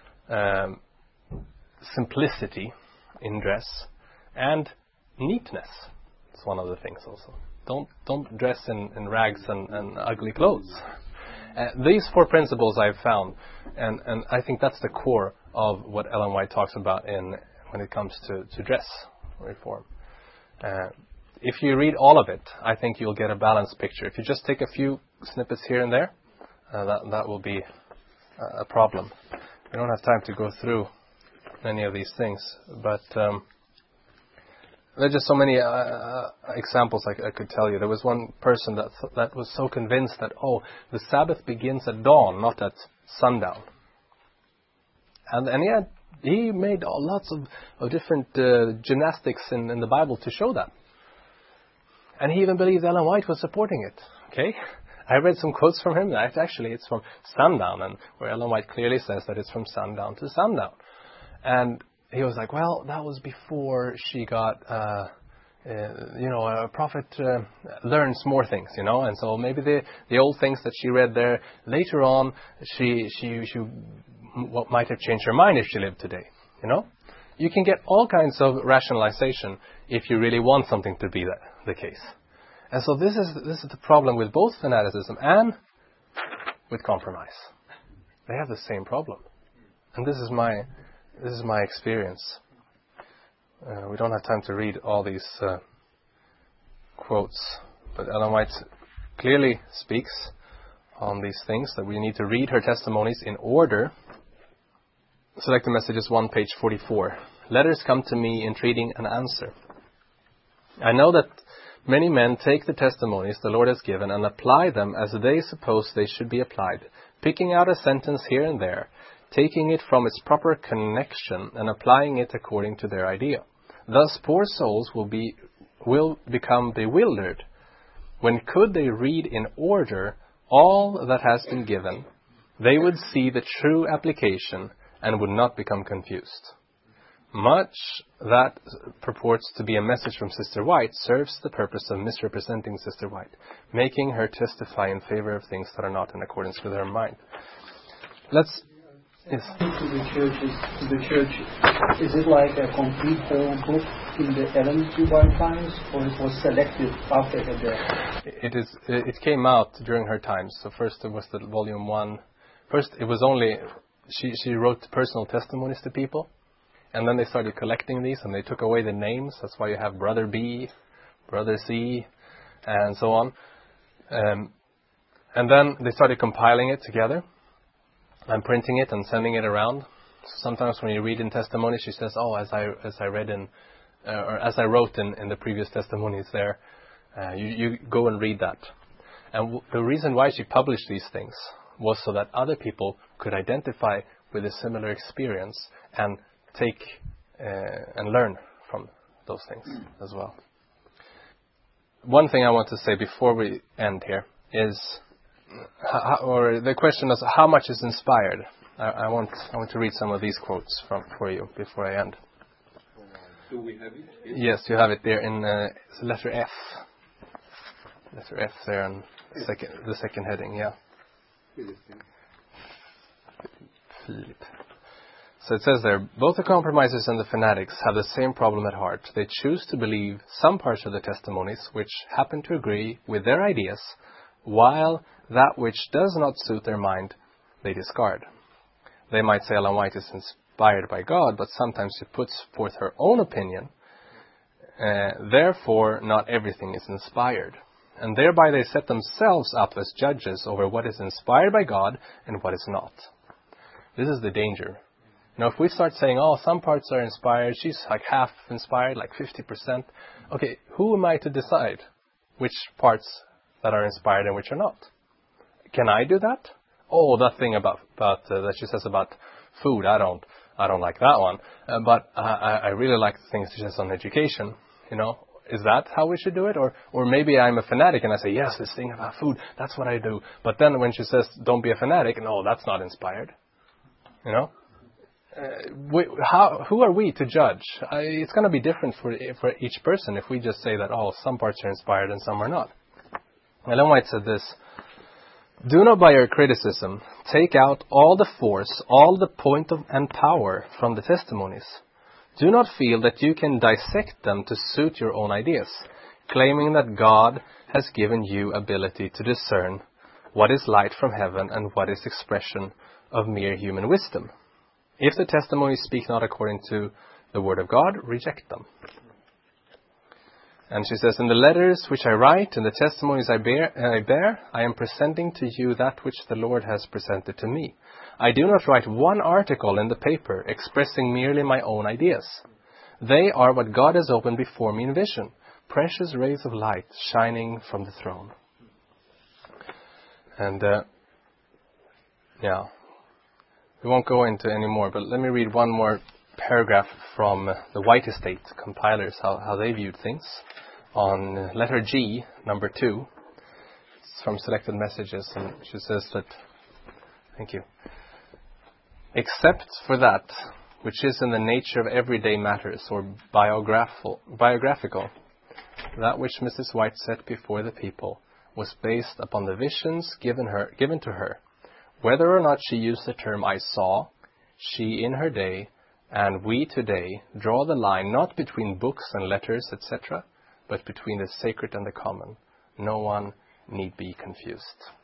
Speaker 1: simplicity in dress and neatness. It's one of the things also. Don't dress in rags and ugly clothes. These four principles I've found, and I think that's the core of what Ellen White talks about when it comes to dress reform. If you read all of it, I think you'll get a balanced picture. If you just take a few snippets here and there, that will be a problem. We don't have time to go through many of these things, but there are just so many examples I could tell you. There was one person that was so convinced that, the Sabbath begins at dawn, not at sundown. And he made lots of different gymnastics in the Bible to show that. And he even believed Ellen White was supporting it. Okay? I read some quotes from him. Actually, it's from sundown, and where Ellen White clearly says that it's from sundown to sundown. And he was like, well, that was before she got, a prophet learns more things, and so maybe the old things that she read there, later on, she might have changed her mind if she lived today, You can get all kinds of rationalization if you really want something to be the case. And so this is the problem with both fanaticism and with compromise. They have the same problem. And this is my experience. We don't have time to read all these quotes, but Ellen White clearly speaks on these things, that we need to read her testimonies in order. Select the Messages 1, page 44. Letters come to me entreating an answer. I know that many men take the testimonies the Lord has given and apply them as they suppose they should be applied, picking out a sentence here and there, taking it from its proper connection and applying it according to their idea. Thus poor souls will become bewildered, when could they read in order all that has been given, they would see the true application and would not become confused. Much that purports to be a message from Sister White serves the purpose of misrepresenting Sister White, making her testify in favor of things that are not in accordance with her mind. Yes.
Speaker 5: To the church, is it like a complete whole book in the Ellen White times, or it was selected after her death?
Speaker 1: It came out during her times. So first it was the volume 1. First it was only she wrote personal testimonies to people, and then they started collecting these, and they took away the names. That's why you have Brother B, Brother C, and so on. And then they started compiling it together and printing it and sending it around. Sometimes when you read in testimonies, she says, as I read or as I wrote in the previous testimonies there, you go and read that. And the reason why she published these things was so that other people could identify with a similar experience and take and learn from those things as well. One thing I want to say before we end here is, or the question is, how much is inspired? I want to read some of these quotes for you before I end.
Speaker 4: Do we have it?
Speaker 1: Yes, you have it there in letter F. Letter F there on the second heading, yeah. Philip. So it says there, both the compromisers and the fanatics have the same problem at heart. They choose to believe some parts of the testimonies which happen to agree with their ideas, while that which does not suit their mind they discard. They might say Ellen White is inspired by God, but sometimes she puts forth her own opinion. Therefore, not everything is inspired. And thereby they set themselves up as judges over what is inspired by God and what is not. This is the danger. Now, if we start saying, some parts are inspired, she's like half inspired, like 50%. Okay, who am I to decide which parts that are inspired and which are not? Can I do that? That thing about that she says about food, I don't like that one. But I really like the things she says on education. Is that how we should do it? Or maybe I'm a fanatic and I say, yes, this thing about food, that's what I do. But then when she says, don't be a fanatic, no, that's not inspired. Who are we to judge? It's going to be different for each person if we just say that, some parts are inspired and some are not. Ellen White said this: do not by your criticism take out all the force, all the point of and power from the testimonies. Do not feel that you can dissect them to suit your own ideas, claiming that God has given you ability to discern what is light from heaven and what is expression of mere human wisdom. If the testimonies speak not according to the word of God, reject them. And she says, in the letters which I write and the testimonies I bear, I am presenting to you that which the Lord has presented to me. I do not write one article in the paper expressing merely my own ideas. They are what God has opened before me in vision, precious rays of light shining from the throne. And, we won't go into any more, but let me read one more paragraph from the White Estate compilers, how they viewed things. On letter G, number 2, it's from Selected Messages, and she says that, thank you, except for that which is in the nature of everyday matters or biographical, that which Mrs. White set before the people was based upon the visions given to her. Whether or not she used the term I saw, she in her day, and we today draw the line not between books and letters, etc., but between the sacred and the common. No one need be confused.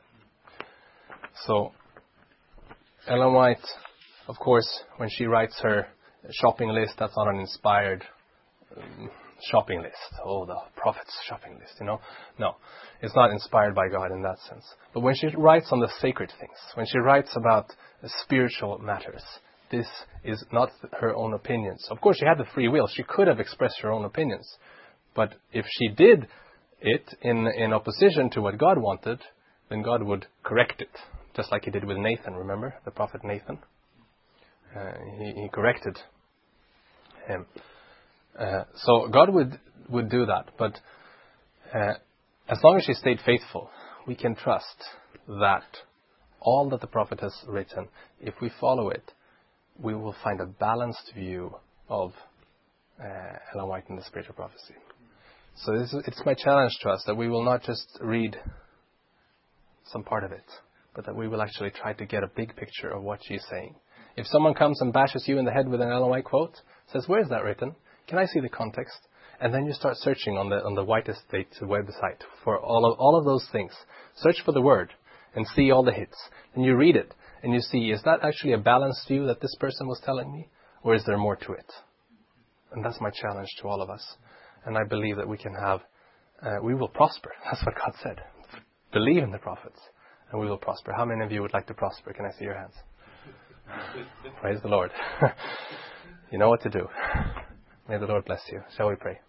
Speaker 1: So, Ellen White, of course, when she writes her shopping list, that's not an inspired shopping list. The prophet's shopping list, No, it's not inspired by God in that sense. But when she writes on the sacred things, when she writes about spiritual matters, this is not her own opinions. Of course, she had the free will. She could have expressed her own opinions. But if she did it in opposition to what God wanted, then God would correct it. Just like he did with Nathan, remember? The prophet Nathan. He corrected him. So God would do that. But as long as she stayed faithful, we can trust that all that the prophet has written, if we follow it, we will find a balanced view of Ellen White and the Spirit of Prophecy. So it's my challenge to us that we will not just read some part of it, but that we will actually try to get a big picture of what she's saying. If someone comes and bashes you in the head with an Ellen White quote, says, where is that written? Can I see the context? And then you start searching on the White Estate website for all of those things. Search for the word and see all the hits. And you read it and you see, is that actually a balanced view that this person was telling me? Or is there more to it? And that's my challenge to all of us. And I believe that we will prosper. That's what God said. Believe in the prophets and we will prosper. How many of you would like to prosper? Can I see your hands? Praise the Lord. You know what to do. May the Lord bless you. Shall we pray?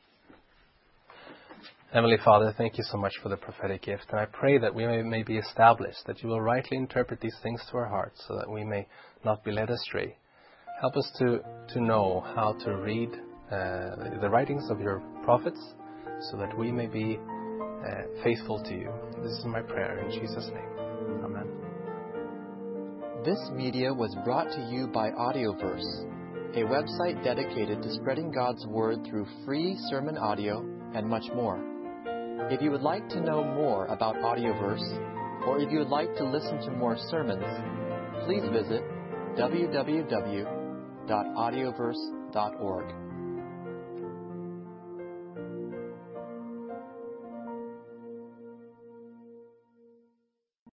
Speaker 1: Heavenly Father, thank you so much for the prophetic gift. And I pray that we may be established, that you will rightly interpret these things to our hearts so that we may not be led astray. Help us to know how to read the writings of your prophets, so that we may be faithful to you. This is my prayer in Jesus' name. Amen.
Speaker 7: This media was brought to you by Audioverse, a website dedicated to spreading God's Word through free sermon audio and much more. If you would like to know more about Audioverse, or if you would like to listen to more sermons, please visit www.audioverse.org.